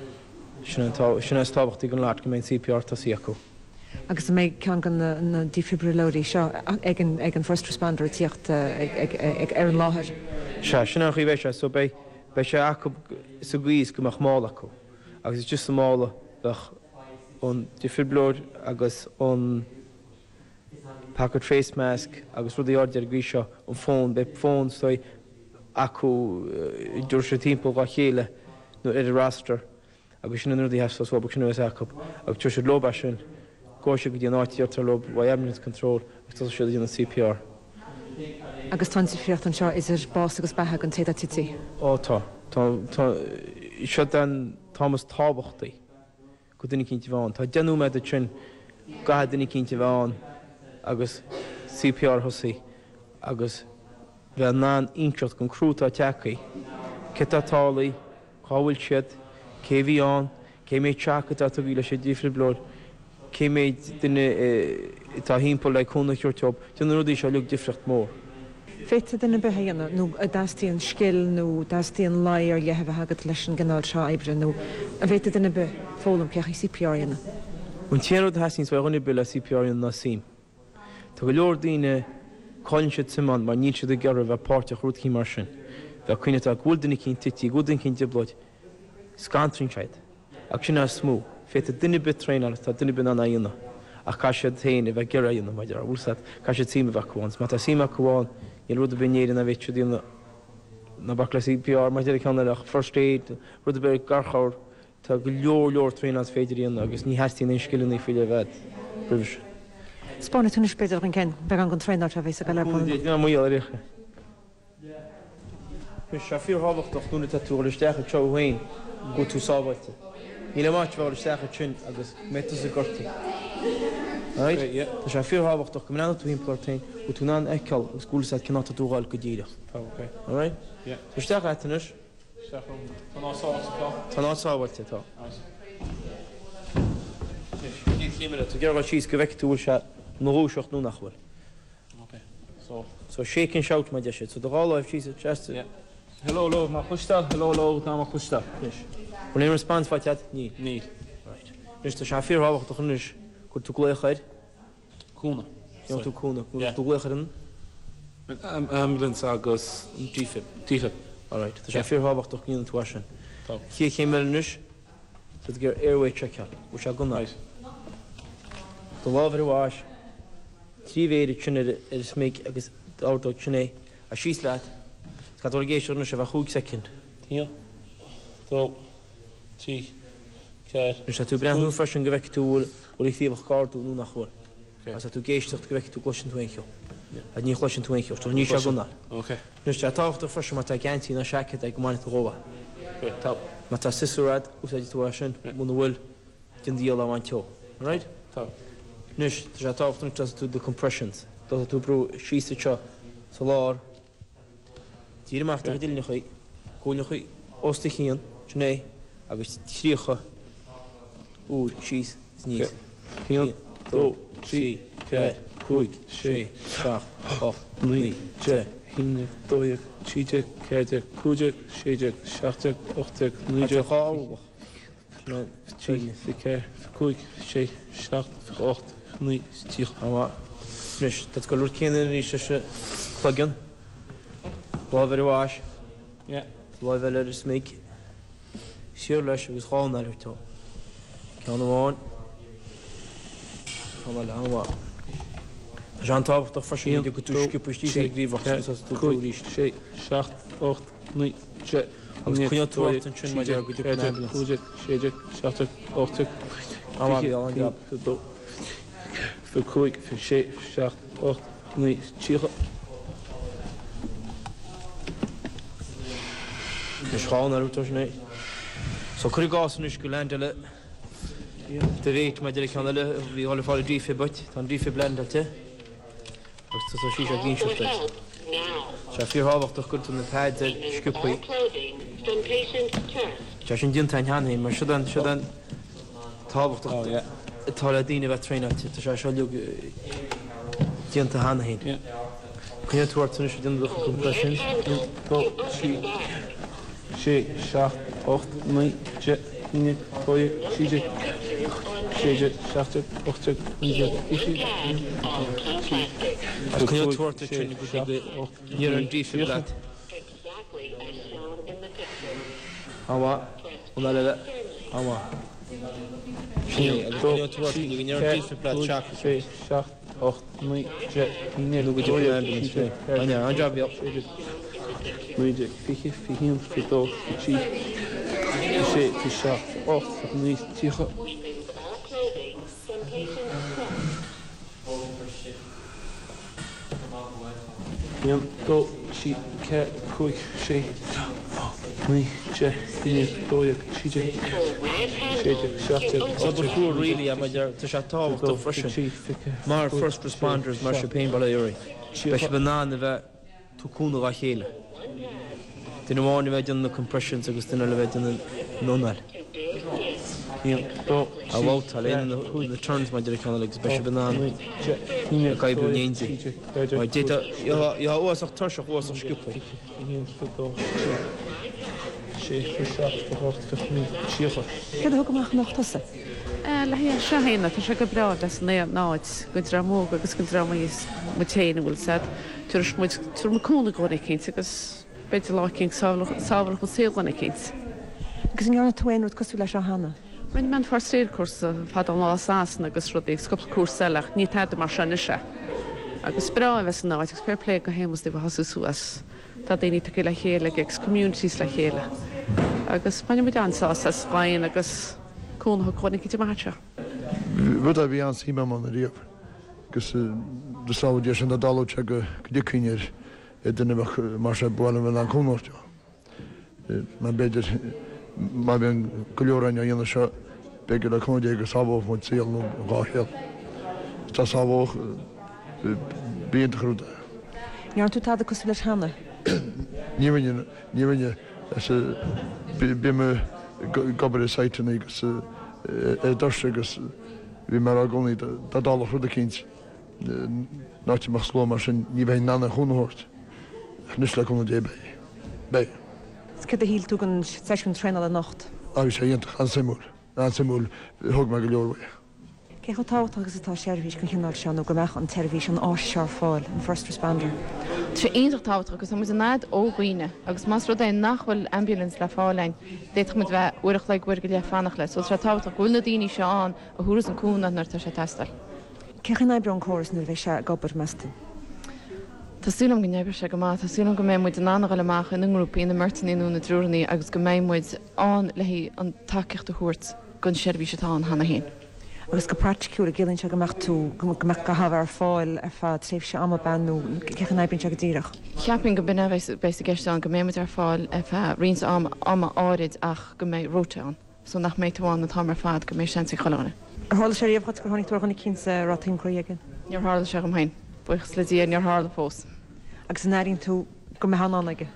Sin tábhachtí an láat go mé C P R tá acu. Agus méid cean gan na defibrilóí seo ag an first responder tíocht ag ar an láthir. Se sin an chuhhéh se so bei bei sé acu sa gcuís gomach mála acu, agus is just sa mála an defibrillór agus an packet face mask agus rudí ordir a gríseo an fón be fón stoi acu dúir sé timppó gá chéile nó idir raster agus sin nudí heá sob sin acu agus tuir sé loba sin gáise go dtí átíartar lob bh ambulance control agus tá sé dtíanana C P R. Agus tá si fiocht an seo is ar bás agus bethe an téad tití. Á tá Tá seo den Thomas tábhachtaí go duine cinnte bháin. Tá deanú me sin gaithe duine cinnte bháin agus C P R thosaí agus bheith ná inseocht gon chrútá techaí, ce tá tálaí, cháhfuil siad, cé bhí an, cé méid teachcha a bhí le sé defibrillór, cé méid duine tá hímpó le chuna chuirteob, dean rudí seo luach difreacht mór. Féite duna behéanana nó a dastíon skill nó dastíon lai ar leheh agad leis an gnáil seo ibre nó a bhéite duna be fólam ceach C P R-na. Ún tíanú hasín bh runna bil a C P R in nasím. Tá go leor daoine coinse simán mar níl siad a gar bheith páirte chrútí mar sin. Bheith chuine a ghúildainna cinn tití, ghúildain cinn dibloid, scantrin seid. Ach sin a smú, féit a duine bit tréinál tá duine bin anna dhéanana. Ach cá siad tain a bheith gira dhéanana maidir ar bhúsad, cá siad síime bheith chuáin. Má tá síime chuáin, i rud a binéir na bheith dhéanana na bacla C P R, maidir ceanna ach first aid, rud a bheith garchair, tá go leor leor tréinál féidir dhéanana, agus ní heastíí na scilíní fíle bheith. Brúis. Spána túna spéidir an cén be an go tréinar a bhééis a gal le mú a récha. Mis se fíor hábhachtach núna tá túla stecha tehain go tú sábhaite. Ní le máit bhar stecha tsin agus métas a gortaí. Tá sé fíor hábhachtach go mna tú hímplartain go tú ná eiceil agus gúlaá cinnáta dúáil go ddíireach. Tá stecha eitanis? Tá ná sábhailte tá. Tá geará síos go bheic túil se nóúiseach nó nachhfuil. So shaking shout ma deisi, so doálah sí chest. Hello lo má chustal, hello lo ná má chustal. Bhil é respons fátead? Ní. Ní. Nus tá se fíorhabhacht chunis go tú gléchaid? Cúna. Jo tú cúna, tú gléchadan? Ambulance agus dífib. Dífib. Alright, tá sé fíorhabhacht cían tú sin. Cí chéime nus, so gur airway checkout, u se gunnáid. Do lábhar bháis, trí bhéidir sinna ar sméic agus átó sinné a síos leat, Tá dó géisiúna se bh chuúg secin. Tí Dó tí ceir. Nus tú breanú freisin go bheic túil ó tíomh cáú nú nach chuil. As tú géistecht go bheic tú glosin túincho. A ní chlusin túincho, tú ní se gunná. Nus te táchttar freisin má tá gantí na seacha ag gomáin róha. Tá má tá siúrad úsáid tú sin múna bhfuil den díal amhain teo. Right? Tá. Nus tá sé táchttar tú de compressions. Tá tú brú síiste seo sa lár. Díireachta a díilne chuí, cúne chuí ósta chéan, sinné agus tríocha úr síos níos. Chéan, dó, trí, ceir, cúig, sé, seach, ocht, nuí, de, híine, dóideag, trídeag, ceirdeag, cúideag, séideag, seachtdeag, ochtdeag, nuideag, cháil. Trí, fi ceir, fi cúig, sé, seacht, fi ocht, nuí, tíoch. Ama, nus, dat go lúr céanna ní se se chlugan. Lábhar bháis. Lábhar ar sméic. Siúr leis agus cháin ar tú. Ceanna bháin. Chána le anhá. Jean tábhacht freisin go tú sciúpistí sé gríomhacht tú cúríist. sé, seacht, ocht, nuí, de. Agus chuine tú an sin maidir go dú cúideag, séideag, seachtdeag, ochtdeag. Ama an gab. Dó. Fi cúig, fi sé, seacht, ocht, nuí, tíocha. Nus cháin ar útar sinné. So chuir gásanús go leandaile de réit me idir cheanile bhí hála fáil ddífi buit, tá ddífi blendalte. Agus tá sí a gín seachta. Se fíorhabhachtach go na páide sciúpaí. Te sin diontain heanaí, mar sidan sidan tábhachtach tá le daine bheith tréineáte, tá sé seo leog dionanta heanaí. Chuine túirtainna sé dionadach compressions. Dó, sí. sé, seacht, ocht, nuí, de, híine, dóideag, trídeag, séideag, seachtdeag, ochtdeag, nuideag, uisí. As chuine túirta sin go níor an ddífi leat. Ama, una leile, ama. Sinné, agus chuine túirta go níor an ddífi leat seach. sé, seacht, ocht, nuí, de, híine, dóideag, dóideag, an job bhíoh. nuideag, fiche, fi híon, fi dó, fi trí, fi sé, fi seacht, fi ocht, fi nuí, tíocha. Híon, dó, trí, ceir, cúig, sé, nuí, de, híine, dóideag, trídeag, séideag, seachtdeag, So the poor really am there to shut off the freshen. Mar first responders mar se pain bala yuri. Bes banana ve to kuna ga hele. Din one ve dun the compressions agus din le dun nonal. Do a volt al in the turns my direct kind of bes banana. Ni kai bu ninzi. Ma dita ja ja was auch tasch was auch skup. Ke go amach nach tosa. le hí se héna tá se go bra leis néad náid go dramó agus go dramíos mutéine bhfuil sa tuair muid tú marúna gcóna cinint agus beidir lácinn sábhar go séganna cinint. Agus an tuhainút cosú leis hana. Rin man far sécursa fad an lásána agus rudíh scopla cuasaach ní taidir mar sena se. agus bra bheits an náid agus peirlé go hémas de hasú suas. Tá daoine take le chéile ag communities le chéile. Agus baine mu ansá sa Spáin agus cúnatha chunig tí máte. Bud a bhí an sí man a riamh, gus de sáidé sin a dalóte go dicíir duine mar sé buáil bhfuil an cúnáteo. Man beidir má bhíon go leorain a dhéana seo begur a chudé agus sábh mu síal nó gáhéal. Tá sábh bíon chrúda. Níar tú táda cos leis hana? Níhaine níhaine bí me gobar is saitena agus é dorse agus bhí mar a gcónaí dá dála chruda cinint náte mar sló mar sin ní bhéh nána chúnairt nus le chuna dé bé. Cé a híl tú an seisiún trena a nacht? Agus sé dhéanta an simúl an simúl thug me go leorha. Cé chu táhat agus atá séirhís go chinál seanú go meach an televís an áis sear fáil an first responder. Tá éach táhat agus mu an náid óghine agus más rud é nachhfuil ambulance le fálein déit mu bheith uireach le bhuiir go le fannach le, so tá táhat a gúna daoine seán a thuras an cúna nar tá sé testal. Cechan ebre an choras nu bheith se gobar measta? Tásúlam go neibir se go má, Tásúlam go mé muid an annach leach in grúpa ina mertaíú na drúraní agus go mémuid an lehí an takecht a chuirt gon seirbhí setá an hana héin. Agus go práticúra gilinn se goach tú go goach go hafh ar fáil ar fá tréh se am banú cechan ebrinn se go ddíireach. Cheapin go bena bheits geiste an go méimiid ar fáil ar rins am am áid ach go méid róteán, so nach méid bháin na tamar fad go méid sin sa cholána. Ar hála sé riomhhat go tháinig tuganna cinsa rátaim chuigen? Níor hála se go hain, buchas le díon níor hála fós. Agus an airíonn tú go me hánaige?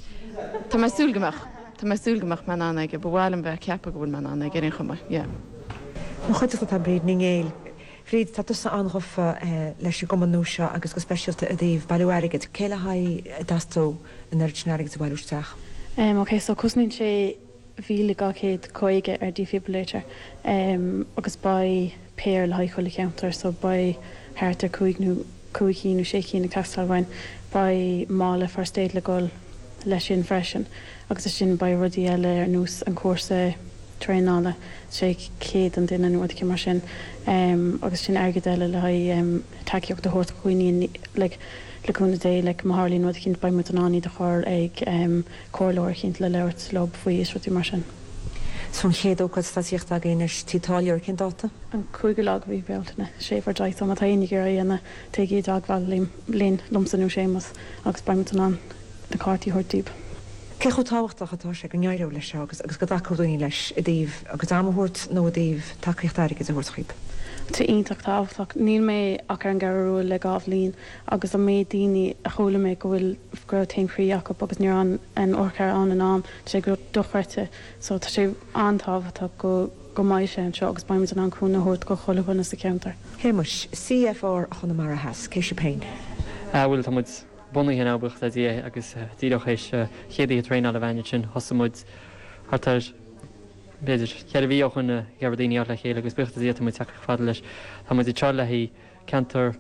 Tá me súlgamach, Tá me súlgamach me anige, bhhailm bheith ceappa go bhfuil me anige ar chuma, yeah. No chuide tá bríd ní ngéil. Fríd tá tusa anhofa leis go manúseo agus go speisialta a dtíobh bailúairigid, céile ha dastó an neidirnárig sa bailúteach. Ok, so cosnín sé bhíle gachéad coige ar defibrillator agus ba péir le chuile ceantar, so ba háirtar cuaighnú cuaigínú sé cína testalhain ba mála far stéad le gáil leis sin freisin, agus sin ba rudí eile ar nús an cuasa tréála sé céad an duine nuair ce mar sin agus sin airgedeile le takeíocht de hort chuoine leúna dé le marlín nuair cinint ba mu an aní de chóir ag cóirleir cinint le leirt lob faoi is rutí mar sin. Son chéadóchad staíocht a géidir títáir cin dáta? An chuige lag bhí béaltainna séfar deit am a taoine gur dhéanana teí agháil líon lumsanú sémas agus ba mu an na cáirtíí thuirtíb. Ce chu táhachtach atá sé go neireh leis agus agus go daúí leis a dtíobh agus amthirt nó a dtíobh takeíochtáige a thuirchaip. Tá ionach táhachtach ní mé ach ar an garú le gáh lín agus a mé daoine a chola mé go bhfuil gur taimríach agus ní an an orchair an an am sé gur dochreite, so tá sé antáhachtach go go maiid sé an seo agus baimid an anúna thuirt go cholamhna sa ceantar. Héimeis C F R a chuna mar a heas, cé sé pein? Bhfuil tá bunna hin ábucht a dí agus díoch éis chéadaí a tréine a bhaine sin hosamúid hartar beidir chead bhí chun gar daoine le chéile agus buchtta dí mu teach fada leis. Tá muid te le hí cantar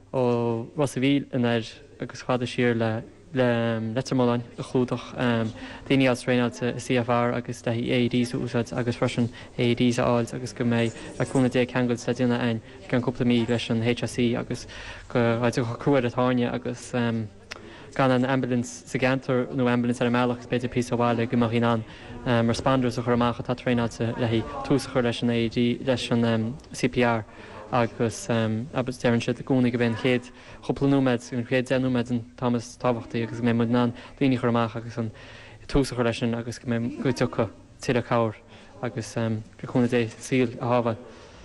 ó Ross bhíl in air agus fada siar le le letarmáin a chlúdach daoine as tréinealte C F R agus de A D úsad agus freisin A D áil agus go méid leúna dé cheangail sa duna ein gan cúpla mí leis an H S C agus go cruúir atáine agus gan an ambulance sa gantar nó ambulance ar meach beidir pí bháile go mar an responders a chur amach tá tréinealte le hí túsa chur leis an A D leis an C P R. agus agus deann si a gúna go bhéon chéad choplanúmed an chéad denúmed an Thomas táhachttaí agus mé mu ná daoine chu amach agus an túsa chu lei sin agus go mé gotecha tí a cáir agus go chuna dé síl a hábhail.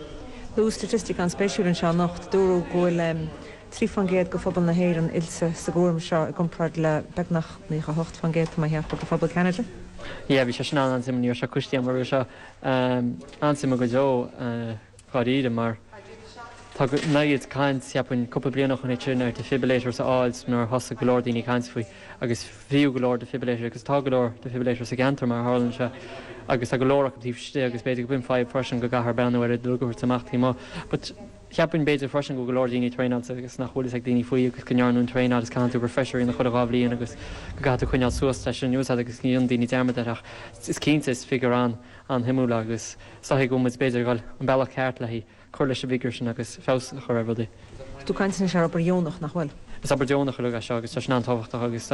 Lú statistic an spéisiú an seo nacht dúró ghfuil trí fangéad go fphobal na héir an ilse sa gúm seo a gompraid le begnach ní go hocht fangéad mai heap go fphobal Canada? Ié, bhí sé sin an ansim níor se custí mar seo ansim go deo gáíide mar Tá naad caiint ceapann cúpla blianach chun sin ar defibrillator sa áils nar hosa golóir daoine caiint faoi agus fiú golóir defibrillator agus tá golóir defibrillator sa gantar mar hálann se agus a golóach go tíobh agus beidir go bin fáid freisin go gahar benhar a dulgúir amachtaí má. But ceapann beidir freisin go golóir daoine treine agus nach cholas ag daoine faoi agus gonearnún treine agus canú refresher in chud aáblíon agus go gaú chuineal suas lei sin nús agus níon daoine dearmadaach is cínta is figur an an himú agus saigh go beidir gáil an bailach ceart lehí chuir leis bhígur sin agus fés chu rahdaí. Tú caiint na se ar Jónach nach bhfuil. Is aberjónach le se agus tá an táhachtach agus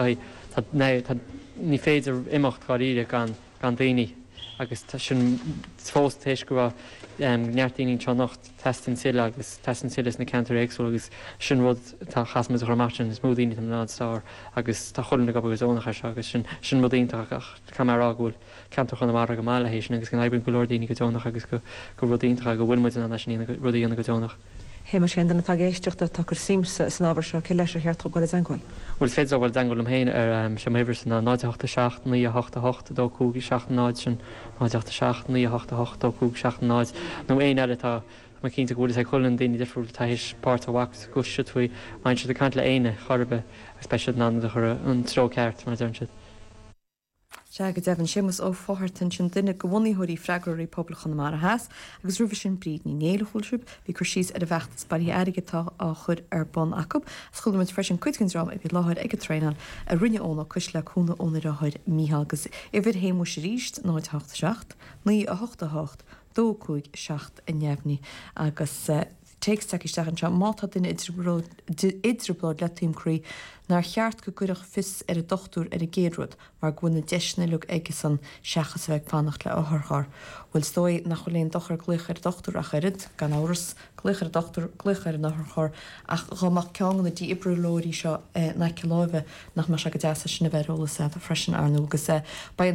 ní féidir imimecht gáíide gan gan daoine agus sin fós tééis go neartdaoine te nacht testin si agus testin silas na cantar éagsú agus sin rud tá chasmas a chumartin is múdaine am nádá agus tá cholanna go agusónach se agus sin sin modíntaach camerarrágúil cantar chun mar go mála hééis agus gan ebrinn golódaoine gotónach agus go go rudínta go bhfuilmuid an sin rudíanana gotónach. Hé mar sin na tá géisteachta tugur simsa san ábhar se ce leis cheart go goil angáil. Bhfuil féidir bhfuil dangil am héin ar sem éhir san náideachta seach ní hochtta hocht dó cúgi seach náid sin náideachta seach ní hochtta hocht dó cúg seach náid. nó éon eile tá má cinnta bhúil ag chulann daoine difriúil táis páirt ahacht go siúí main si a cant le éine chorbe speisiad ná chur an tró ceart mar dúnseid. Se go dehann sémas ó fáhartan sin duine go bhhaíthirí freigraí poblbal mar a heas, agus ruúh sin bríd ní néalhúilsúb, bhí chu síos ar a bhechttas barí aigetá á chud ar bon acu, schuúid freisin cuiidcinrám a bhí láthir ag tréan a rinneónna cos le chuna ónarathid míhalgus i bhid héimú sé ríist náid heachta seach, ní a hochtta hocht, dó chuig seach a neamhní agus teagsteach isteach se mátá duine idirblad le tíimcrí nar cheart go cuireach fis ar a dochtúr ar a géadrúd mar gúna deisna lu ige san seachas bheith fannacht le áthchar. Bhfuil stoi nach choléon dochar gluchar dochtúr a churid gan áras gluchar dochtúr gluchar nachchar ach chumach ceanna dí ibrúlóirí seo na celábh nach mar se go deasa sinna bheithróla sé a freisin arnú agus ba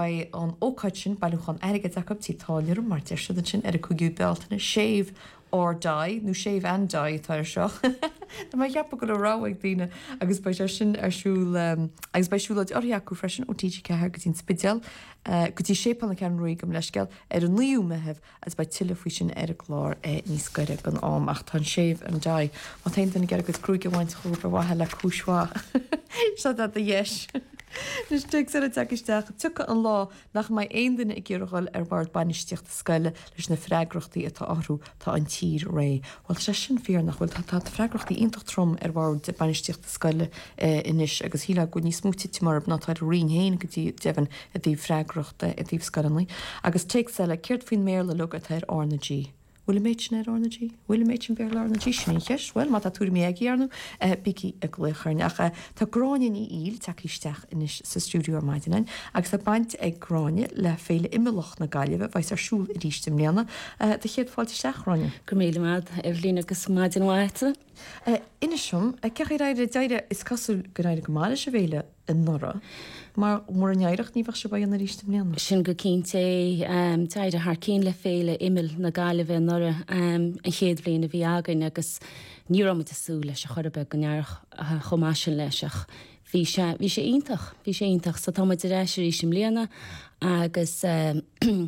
an ócaid sin bailú chun aige deach títáir mar de sin sin ar a chugiú beltainna séh or dai, nu séh an dai tar seo. Na mai cheappa go ráhaigh daine agus bei sin arsúil agus beisúlaid orthaú freisin ó tíidir cethir go tín spidal go dtí sépanna cean roiig go leisceil ar an líú mehebh as ba tiile faoi sin ar a glár níos gaiire gan am ach tá séh an dai. Má tainna gar go cruúige bhaint chuúpa bhathe le chúsá. Se a dhéis. Nus tu sé a teisteach tucha an lá nach mai aon duine ag ggéireáil ar bhard banisteocht scoile leis na freigrachtaí atá áhrú tá an tír ré. Bhil se sin fear nach bhfuil tá freigrachtaí intach trom ar bhard de banisteocht scoile inis agus híle go níos smúti mar nátáid rion héin go dtí dehan a dtí freigrachta a dtíobh scolanlaí. agus te se le ceirt faoin méle lu a ar ornagí. Bhfuil méid sin ar ornagí? Bhfuil méid sin bear ornagí sin cheis? Bhfuil má tá túir mé agéarnú bici a glucharne ach tá gráine í íl takeisteach inis sa stúdiú maidinin agus tá baint ag gráine le féle imimeach na gaiileh bhais arsúl i rístim léana de chéad fáilteisteachráine. Go méle mad ar lína agus maidin bhaite? Inisisiom ceir réidir deide is cosú go réidir go máile se bhéile in nora. Mar mór an neireach ní se ba an rístim léana. Sin go cinnte taidir th cín le féle imil na gaiileh nora an chéad bliana bhí agan agus nírámata sú leis a chorbe go nearach chomáisisin leiseach. Bhí sé bhí sé ítach, bhí sé ítach sa táid a rééis rísim léana agus an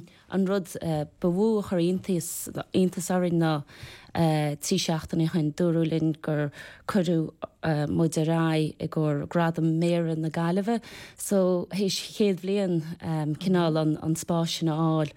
rud bhú chu intas árin ná tí seachtain chun dúrúlinn gur chuú muidirrá i gur gradam méan na gaiileh, so hééis chéad bblion cinál an spáisina áil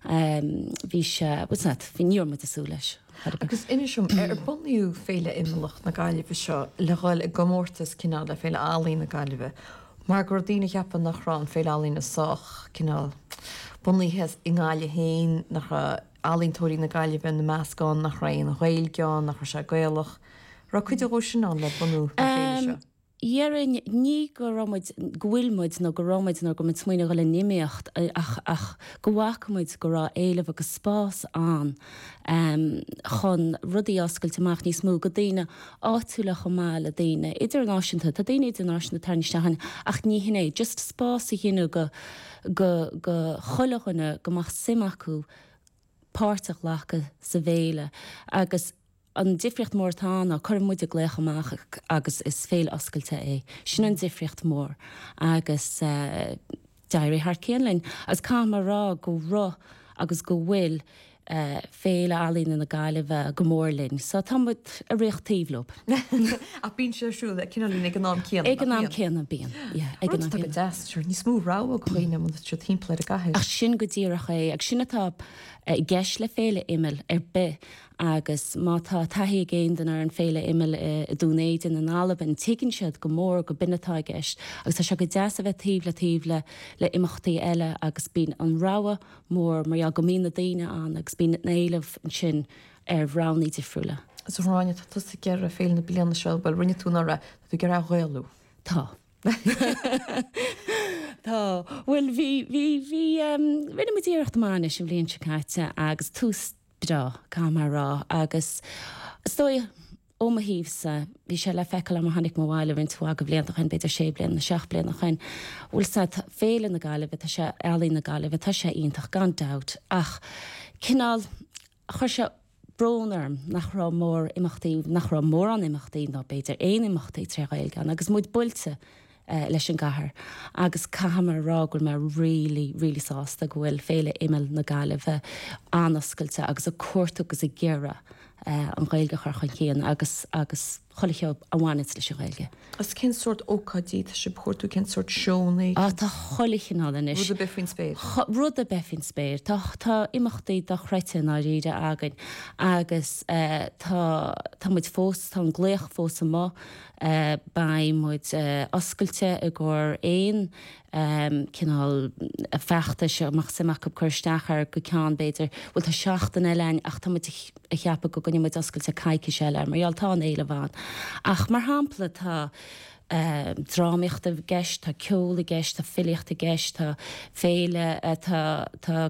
bhí hí níormid asú leis. Agus inisisiom ar bunniú féle imimeach na gaiileh seo le gáil i gomórtas cinál le féile álíí na gaiileh. Mar gur dtíine cheapan nach rán féile álíí na soch cinál. Bunlí hes ináile héin nach álíntóirí na gaiileh na meascán nach raon hhailgeán nach se gaalach. Ra chuidir go sin an le bunú féile seo. Dhéann ní go ghfuilmuid nó go ráid nó go mit smuoine go le nimíocht ach ach gohhachamuid go rá éileh agus spás an chun rudí oscailteach níos smú go dtíine áúla go mála daine idirnáisiúnta tá daine idirnáisiúna tarnistehan ach ní hinné just spás a dhéanú go go go cholachanna gomach simachú páirteach lecha sa bhéile agus an difriocht mórtána chur muid a gléach amach agus is féil oscailte é. Sin an difriocht mór agus dairí th céanlainn. As cá mar rá go ro agus go bhfuil féle alín na gaiileh gomórlinn, so tá mu a réochtíhlób. A bín sesúla cinlín ag an ná céan. Ag an ná céanna bíon. deú ní smú rá a chuoine mu tro timppla a gahe. Ach sin go ddíireach é ag sinnatá gceis le féle imil ar be agus mátá taí géan ar an féle imil a dúnéid in an alab an tuigenn siad go mór go binnetá gceist, agus tá se go deas a bheith tíomh le tíomh le le imachtaí eile agus bín an ráha mór mar go mína daine an agus bín éileh an sin ar bhránaí difriúla. Is ráine tá sa ggéir a féle na blianana seo bhil rinne túna ra tú gur a réalú. Tá. Tá bhfuil bhí bhí bhí rinne mu díirecht máine sin bblionn se caiite agus tús bra cá mar rá agus stoi óma híomsa bhí sé le feiceil am hanig mháile rinn tú aga blian chuin beidir sé blian na seach blian nach chuin bhfuil sa féle na gaileh tá sé ealaí na gaileh tá sé ionintach gan dat ach cinál chuir se brónarm nach rá mór imachtaí nach rá mór an imachtaí ná beidir éon imachtaí tre gail gan agus muid builte Uh, leis an gahar agus cahamar rágur me ri ri sásta gohfuil féle imil na gaileh anascailte agus a cuat agus a ggéire uh, an réilge chu chun chéan agus agus choilecheh amháid leis réilge. As cin sort ócadí se portú cin sort seóna á tá cholichin á is. Rud a befinn spéir. Rud a befinn spéir Tá tá imachtaí do chreite ná riide agan agus uh, tá tá muid fós tá an gléoch fós má Uh, by muid uh, oscailte a ggur éon um, cinál a fechta se amach semach go chuirsteachar go ceán beidir bhfuil tá seachtain eilein ach tá a cheappa go gonne muid oscailte caiici seile mar ealtá éile bháin. Ach mar hápla tá Uh, dráíocht a gceist tá ceola gceist tá filiocht a gceist tá féile uh, tá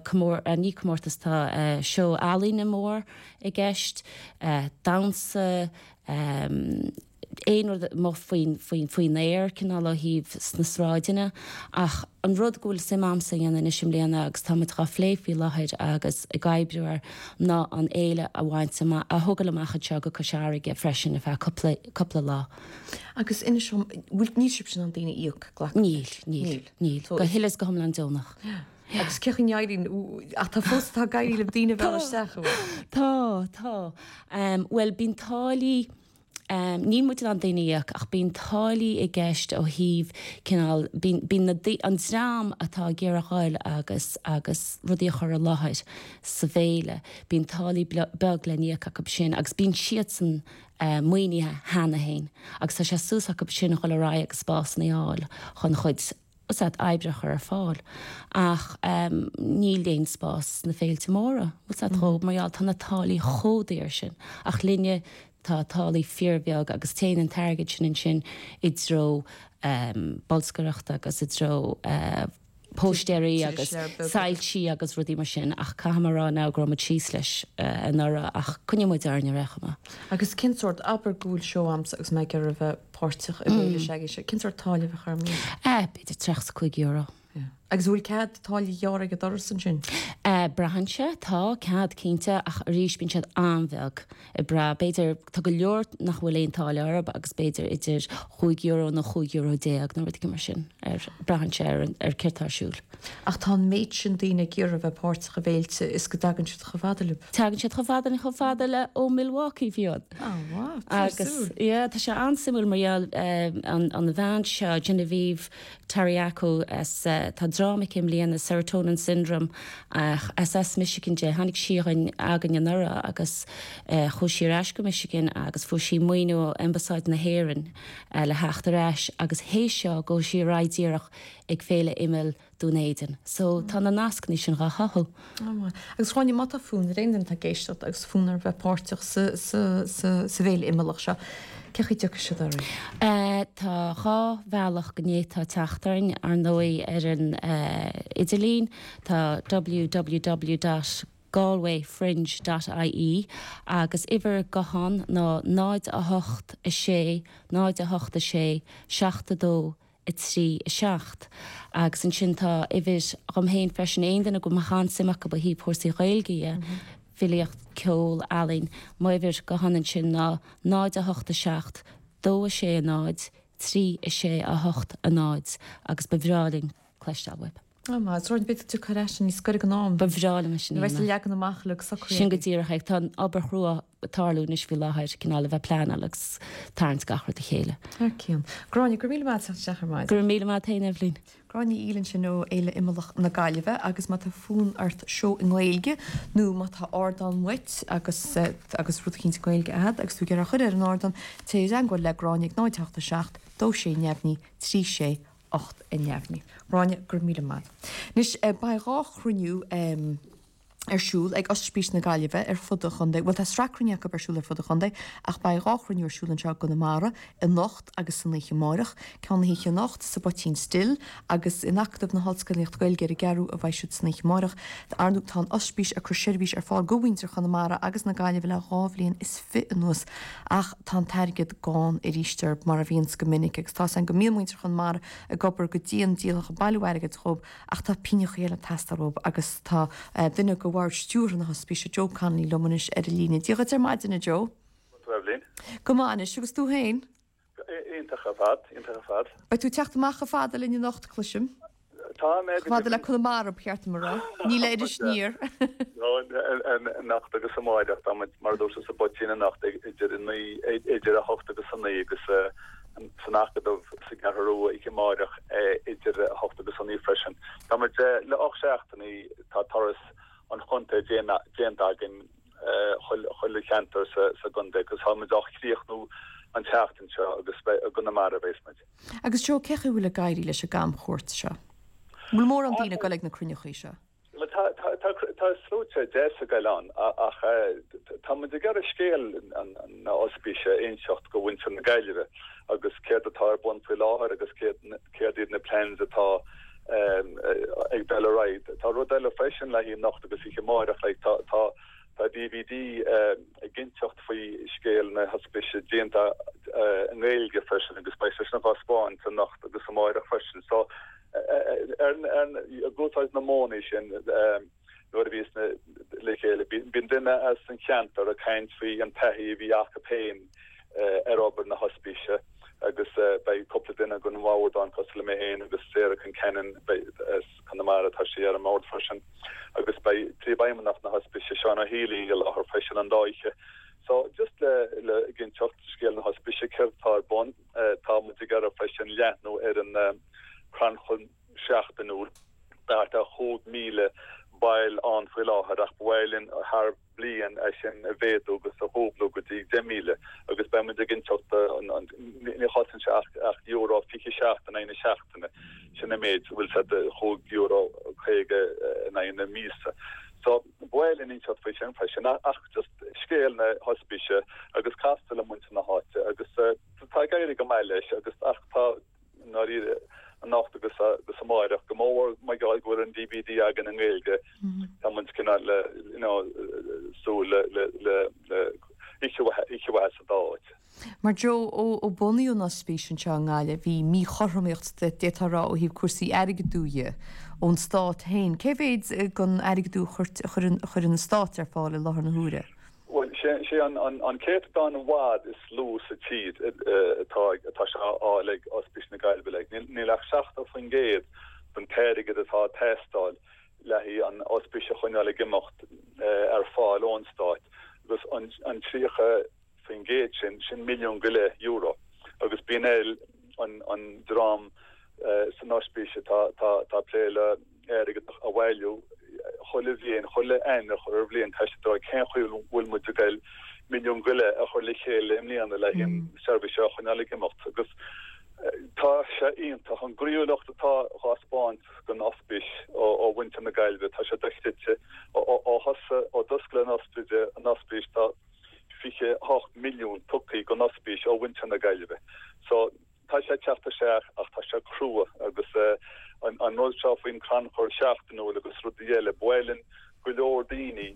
a ní cummórtas tá uh, seo alína mór i gceist uh, dansa um, éon má faoin faoin éir cinná le híomh sna sráideine ach an rud gúil sim amsa an in isim léana agus tá trá phléifhí leid agus i gaibrúar ná an éile a bhaint a thugal amachcha te go cosseige freisin a bheith coppla lá. Agus ina bhfuil níosib sin an daine íoc gla. Níl níl níl go hilas go thomlan dúnach. Agus cechan neirn a tá fós tá gaiile daine bhe secha. Tá tá well bín tálaí Um, ní mu an daineíach ach bín tálaí i gceist ó híomh cinál bín an drám atá ggéaracháil agus agus rudí chur a láthid sa bhéile bín tálaí beg le níoach go sin agus bín siad san uh, muoinethe hena hain agus tá sé súsach go sin chuil rá agus spás naáil chun chuid os at eibrach ar fáil ach um, níl léon spás na féilte móra was at thób marall tána tálaí chódéir sin ach linne tá tálaí fearbeag agus téann an target sin in sin i dro um, bolscoireachta agus i dro uh, póstéirí agus sailtí agus rudí mar sin ach camarrá ná grom a tíos leis uh, an ara ach cunne muid arne rechama. Agus cinsort abergúil seo amsa agus me gur a bheith páirteach a bhéile seige sé cinsort tála bheith charmí. Eh, beidir trecht chuig euro. Agus bhfuil cead tálaí deara go doras an sin? Uh, Brahanse tá cead cínte ach a ríis bín siad anmheg i bra beidir tá go leor nach bhfuil éon tála arab agus beidir idir chuig euro na chuig euro déag na bhfuil mar sin ar brahanse ar, ar cirtáisiúil. Ach tá méid sin daine ggéar a bheith páirteach a bhéilte is go dagann siad chofadalú. Tagann siad chofadal chofadala ó Milwaukee bhíod. Ah, wow, agus yeah, tá sé ansimúil marall uh, an, an bhain seo Genevieve Tariaco as uh, tá drámic im líana serotonin syndrome ach S S Michigan de hanig siaran agan nura agus uh, chu sí ras go Michigan agus fu sí muoinú embasáid na héan uh, le heachtarráis agus hééis seo go sí raidíireach ag féle imil dúnéiden. So tá na nascní sin ra hahu. Oh, agus cháinine mat a fún réan tá géisteach agus fúnar bheith páirteach sa bhéile imimeach se. Cechi tucha se darí? Uh, tá rá bhealach gnétá teachtarin ar nói ar an uh, Idirlín tá w w w dot galway fringe dot I E agus iver gohan ná náid a hocht a sé, náid a hocht a sé, seachta dó i trí i seacht. Agus an sin tá ihir am héin freisin éan go machchan simach go hí pósaí réilgaí filiocht ceol alín, muhir go hanan sin ná náid a hocht a seacht, dó a sé a náid, trí a sé a hocht a náid agus bevráling cléiste web. má roiin bit tú choéis ní scoir an ná ba bhrála me sin. Bheits legan amachla sin go dtíar heag tá aber chrúa tarlúnis fi láthir cinál bheith plán agus tarns gachar a chéile. Cían. Gráinnig gur míle sechar mai. Gur míle má taine bhlín. Gráinní ílann sin nó éile imimeach na gaiileh agus má tá fún art seo in ghilge nó má tá ordan wit agus agus rud cinn ghilge ahead agus tú gur a chud ar an ordan té an ghil le gráinnig náteachta seach dó sé neamhní trí sé ocht in neamhní. Ráine gur míle má. Nis ba rách chruniú arsúl ag os spís na gaiileh ar fudda chundé, bhil tá stracrneach go arsúla fudda chundé ach ba ráchranú arsúlann seo go na mara i nocht agus san léiche máireach cean híe nocht sa botín still agus inachtamh na hallscaíocht goil gur a gearú a bhaisiú snéich máireach de arnúg tá osspís a cruisirbhís ar fáil gohhaintear chu na mara agus na gaiileh le rábhlíonn is fi nuas ach tá teirgad gáin i ríistear mar a bhíon go minic agus tá an go mímuintear chun mara a gobar go dtíon díalach a bailhhaige chob ach tá píine chéile testarób agus tá duine go bhhar stúr na hospíise Jo Canlí lomanis ar a lína. Díocha ar maidina Jo? Gomáine sigus tú hain? Íntacha fad, íntacha fad. Ba tú techt amach a fada le nacht cluisiim? Fada le chun mar peart marrá. Ní leidir sníir. Nacht agus samáideach mar dú sa botína nacht idir a hocht agus sanna agus sanachgadh sa garú ige máideach idir a hocht agus sanní freisin. Tá mar le och seachtaí tá toras an chunta déantagin chuile cheantar sa gunda, agus há meach chríochnú an teachtain seo agus gona mar a bhéismeid. Agus seo cecha bhfuil a gaiirí leis a gam chót seo. Bhfuil mór an dtíine go le na crunechaí seo. Tá slúte dé a gaán ach tá mu gar a scéal na ospíise éonseocht go bhaint na gaiileh agus céad atá buint fi láthir agus céad iad na plans atá ag beráid. Tá ru eile freisin le hí nacht agus ich máireach le tá tá D V D a ginseocht faoi scéal na hospíise déanta an réilge freisin agus bei na bháspáin sa nacht agus sa máireach freisin. So er a gotáid na móna sin nu a vís le chéile bin duine as an cheantar a kaint fao an taí bhí ach a péin ar obair na hospíise. agus bei couple dinner gon wow an cos le mé héin agus sé kan kennen kann mar tá sé ar a mód freschen agus bei trí baimmen nach na hospíise sena hélí a har fechen an daiche. So just le le gin chochtskeel na hospíise ketá bon tá mu gar a fechen leno er an kranchun seachtenúl daar a hoog míle bail an fri láhar ach bhilin haar blian a sin a véú agus a hóblú gotí de míle agus be gin chota ní chotin se ach euro fi seachtain eine seachtainine sinna méid bhfuil se de hoog euro chuige na na mísa. So bhilin in chot fe sin fe sin ach just scéal na hospíise agus castle muinte na háte agus tá gaiir go meileis agus ach tá naíre an nacht agus agus máireach go mór mai gail go an D V D agin an ghilge tá man cinna le sú le le le ich a dáit. Mar Jo ó ó buíú na spéisisin se an gáile bhí mí chormíocht de détarrá ó híh cuasaí aige dúie ón stát hain. Cé féid gon aige dú chur an stát ar fáil lethar na húre? sé an céit gan wad is slú sa tíd atá se áleg ospís na gailbeleg. Ní le seachta fan géad ban teirige atá testáil le hí an ospíise chuineála gimocht ar fáil ónstát, agus an tríocha fan géad sin sin milliún goile euro, agus bínéil an drám san ospíise tá pléile airige a bhhailú cholle bhíon cholle ein a chur bblion teistedá cén chuil bhfuil mu gail milliún goile a chur le chéile imlíanana le híon service chun eile gemacht agus tá sé ionintach an gríúlacht atá cháspáint gon ospís ó bhainte na gailbh tá sé deiste ó hosa ó duscla an ospíide an ospís tá fiche acht milliún tucaí gon ospís ó bhainte na gailbh. So tá sé teachta seach ach tá sé crua agus an an nóseo faoin cran chuir seachtainú agus rudíile bhilin go leor daoine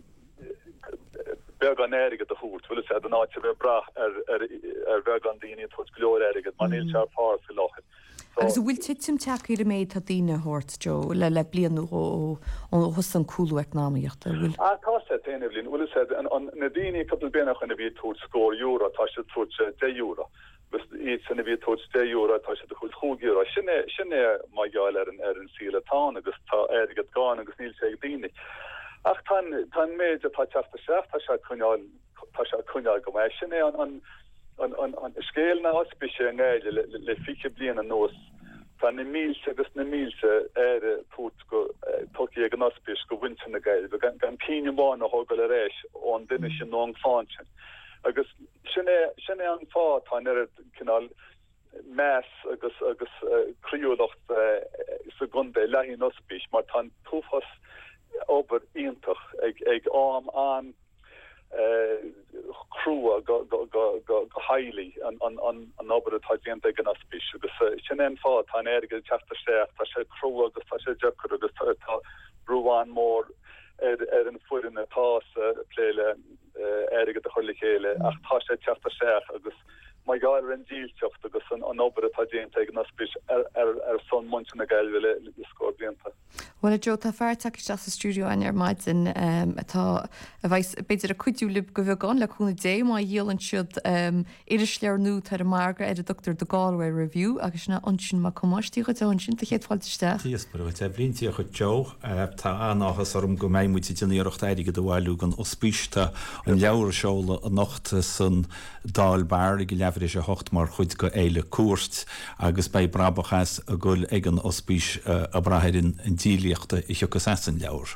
beag an airige a hút, bhfuil sé an áite bheith brath ar ar bheag an daoine tu leor airige, man níl se pá fi láchar. Agus bhfuil titim teachí méid tá daine hort Jo le le blianú ó hos an coolúach náíocht bhfuil. A tá sé téanamh lín bhfuil sé an na daoine couple benach in a bhí tú scór euro tá sé tú de euro. gus í sanna bhí tó dé euro tá sé de chuil chuúg euro sinne sinne maiáil ar an ar an síle tá agus tá airgad gáin agus níl sé daine. Ach tan tan méid atá teachta seach tá se chuneáil tá se chuneáil go méid sinné an an an an an scéal na ospise néile le le fiche blian an nós tan na mílse agus na mílse ére pút go toki ag an ospis go winter na gail gan gan píineáin a hogal a réis ón duine sin nó an fáin agus sinné sinné an fá tá er cinál meas agus agus críúlacht segunde lehín ospis mar tan túfas ober ionintach ag ag am an crua go go go go go haili an an an an ober tagent ag an aspis agus sin en fá tá erige chapter sé tá sé crua agus tá sé jekur agus tá bruan mór er er an fu in atá pléile erige de cholichéle ach tá sé chapter sé agus mai gail an díilteocht agus an an ober tagent ag an aspis er er er son munch na gailville sco blianta. Well Jo tá fear take sa studio an ar maid in atá a bheits beidir a cuiúlib go bheith gan le chuna dé má dhéal an siúd idir lear nú tar a marga ar a doctor de Galway Review agus na ansin má commáistí go an sin chéad fáilteiste. Tíos bre te bblintí chu Jo tá anáchas orm go méid muid tííocht éige do bhhailú an ospíiste an leabhar seola a nachta san dáilbeir go leabhar is a hocht mar chuid go éile cuast agus bei brabachas a gúil ag an ospís a brahéirin an díli ich go san leabhar.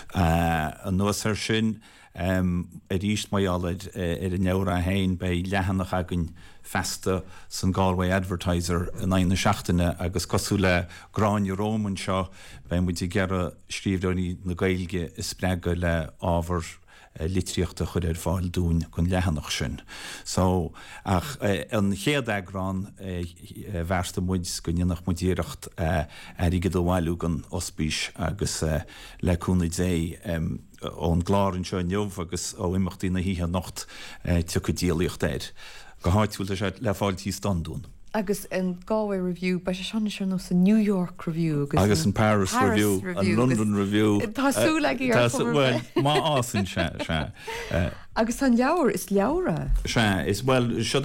An nuas ar sin a ríist maiáid ar an neabhar a hain bei lehanach agan festa san Galway Advertiser in aine seachtaine agus cosú le gráin Róman seo bei mu i gera scríbhdaí na gailge is spreaga le ábhar litríochta chud ar fáil dún chun lehanach sin. So ach an chéad agrán bhesta muid go nionach mudíirecht ar ige do bhhailú an ospís agus leúna dé ón glárin seo neomh agus ó imachtaí na híthe nocht tu go díalaíocht éir. Go háitúil sé le fáiltí standún. Agus an Galway Review bei se sena se nó san New York Review agus an Paris Review an London Review Tású le má ásan se se. Agus an leabhar is leabhra. Se is well se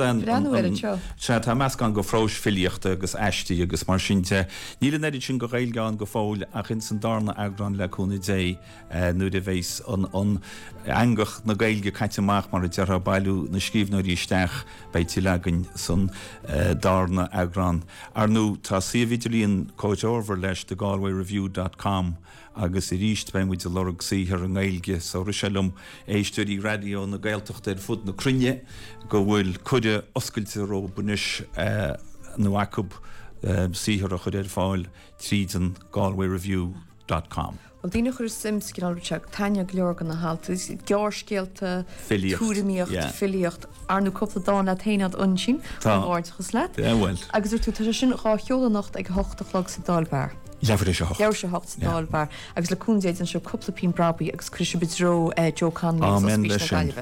se tá meas gan go frós filiochta agus eistí agus mar sinte níle neidir sin go réilgáin go fáil a chin san darna agrán leúna dé nu de bhééis an angach na gailge caiiteach mar a dearra bailú na scríbhnúirí isteach bei tí legan san darna agrán. Ar nó tá sividirlíon coideover leis de Galway Review dot com agus i ríist ben muid a lorug síhar an gailge so riselum éisteí radio na gailtocht ar fud na crinne go bhfuil chuide oscailte ró bunis nó acub síhar a chud ar fáil tríd an Galway Review dot com. Well dína chur sims cin áteach taine leor an na halta georcéalta túraíocht filiocht arnú coppla dána taad ansin áirchas le. Agus tú tá sin rá cheolanacht ag hochtalog sa dálbhar. Leabhar se Leabhar se hocht sa dálbhar agus le cúnséid an seo coppla pin brabi agus cruise bedró Jo Conley.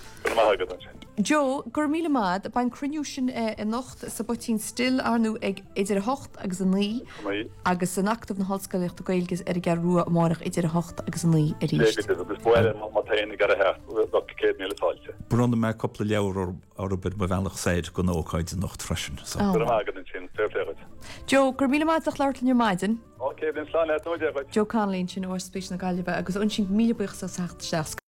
Jo gur míle maid a bain cruniú sin i nocht sa botín still arnú ag idir hocht agus an ní agus an actmh na hallscoileocht a gailgus ar gar ruúa amach idir hocht agus an ní a ríist. Bronna me coppla leabhar ar bid ba bhealach séid go nóáid an nocht freisin. Jo gur míle maidach leirlinn maidin? Ok, bin slán Jo Conley sin ó spéis na Gaillimh agus an sin míle buch sa seach.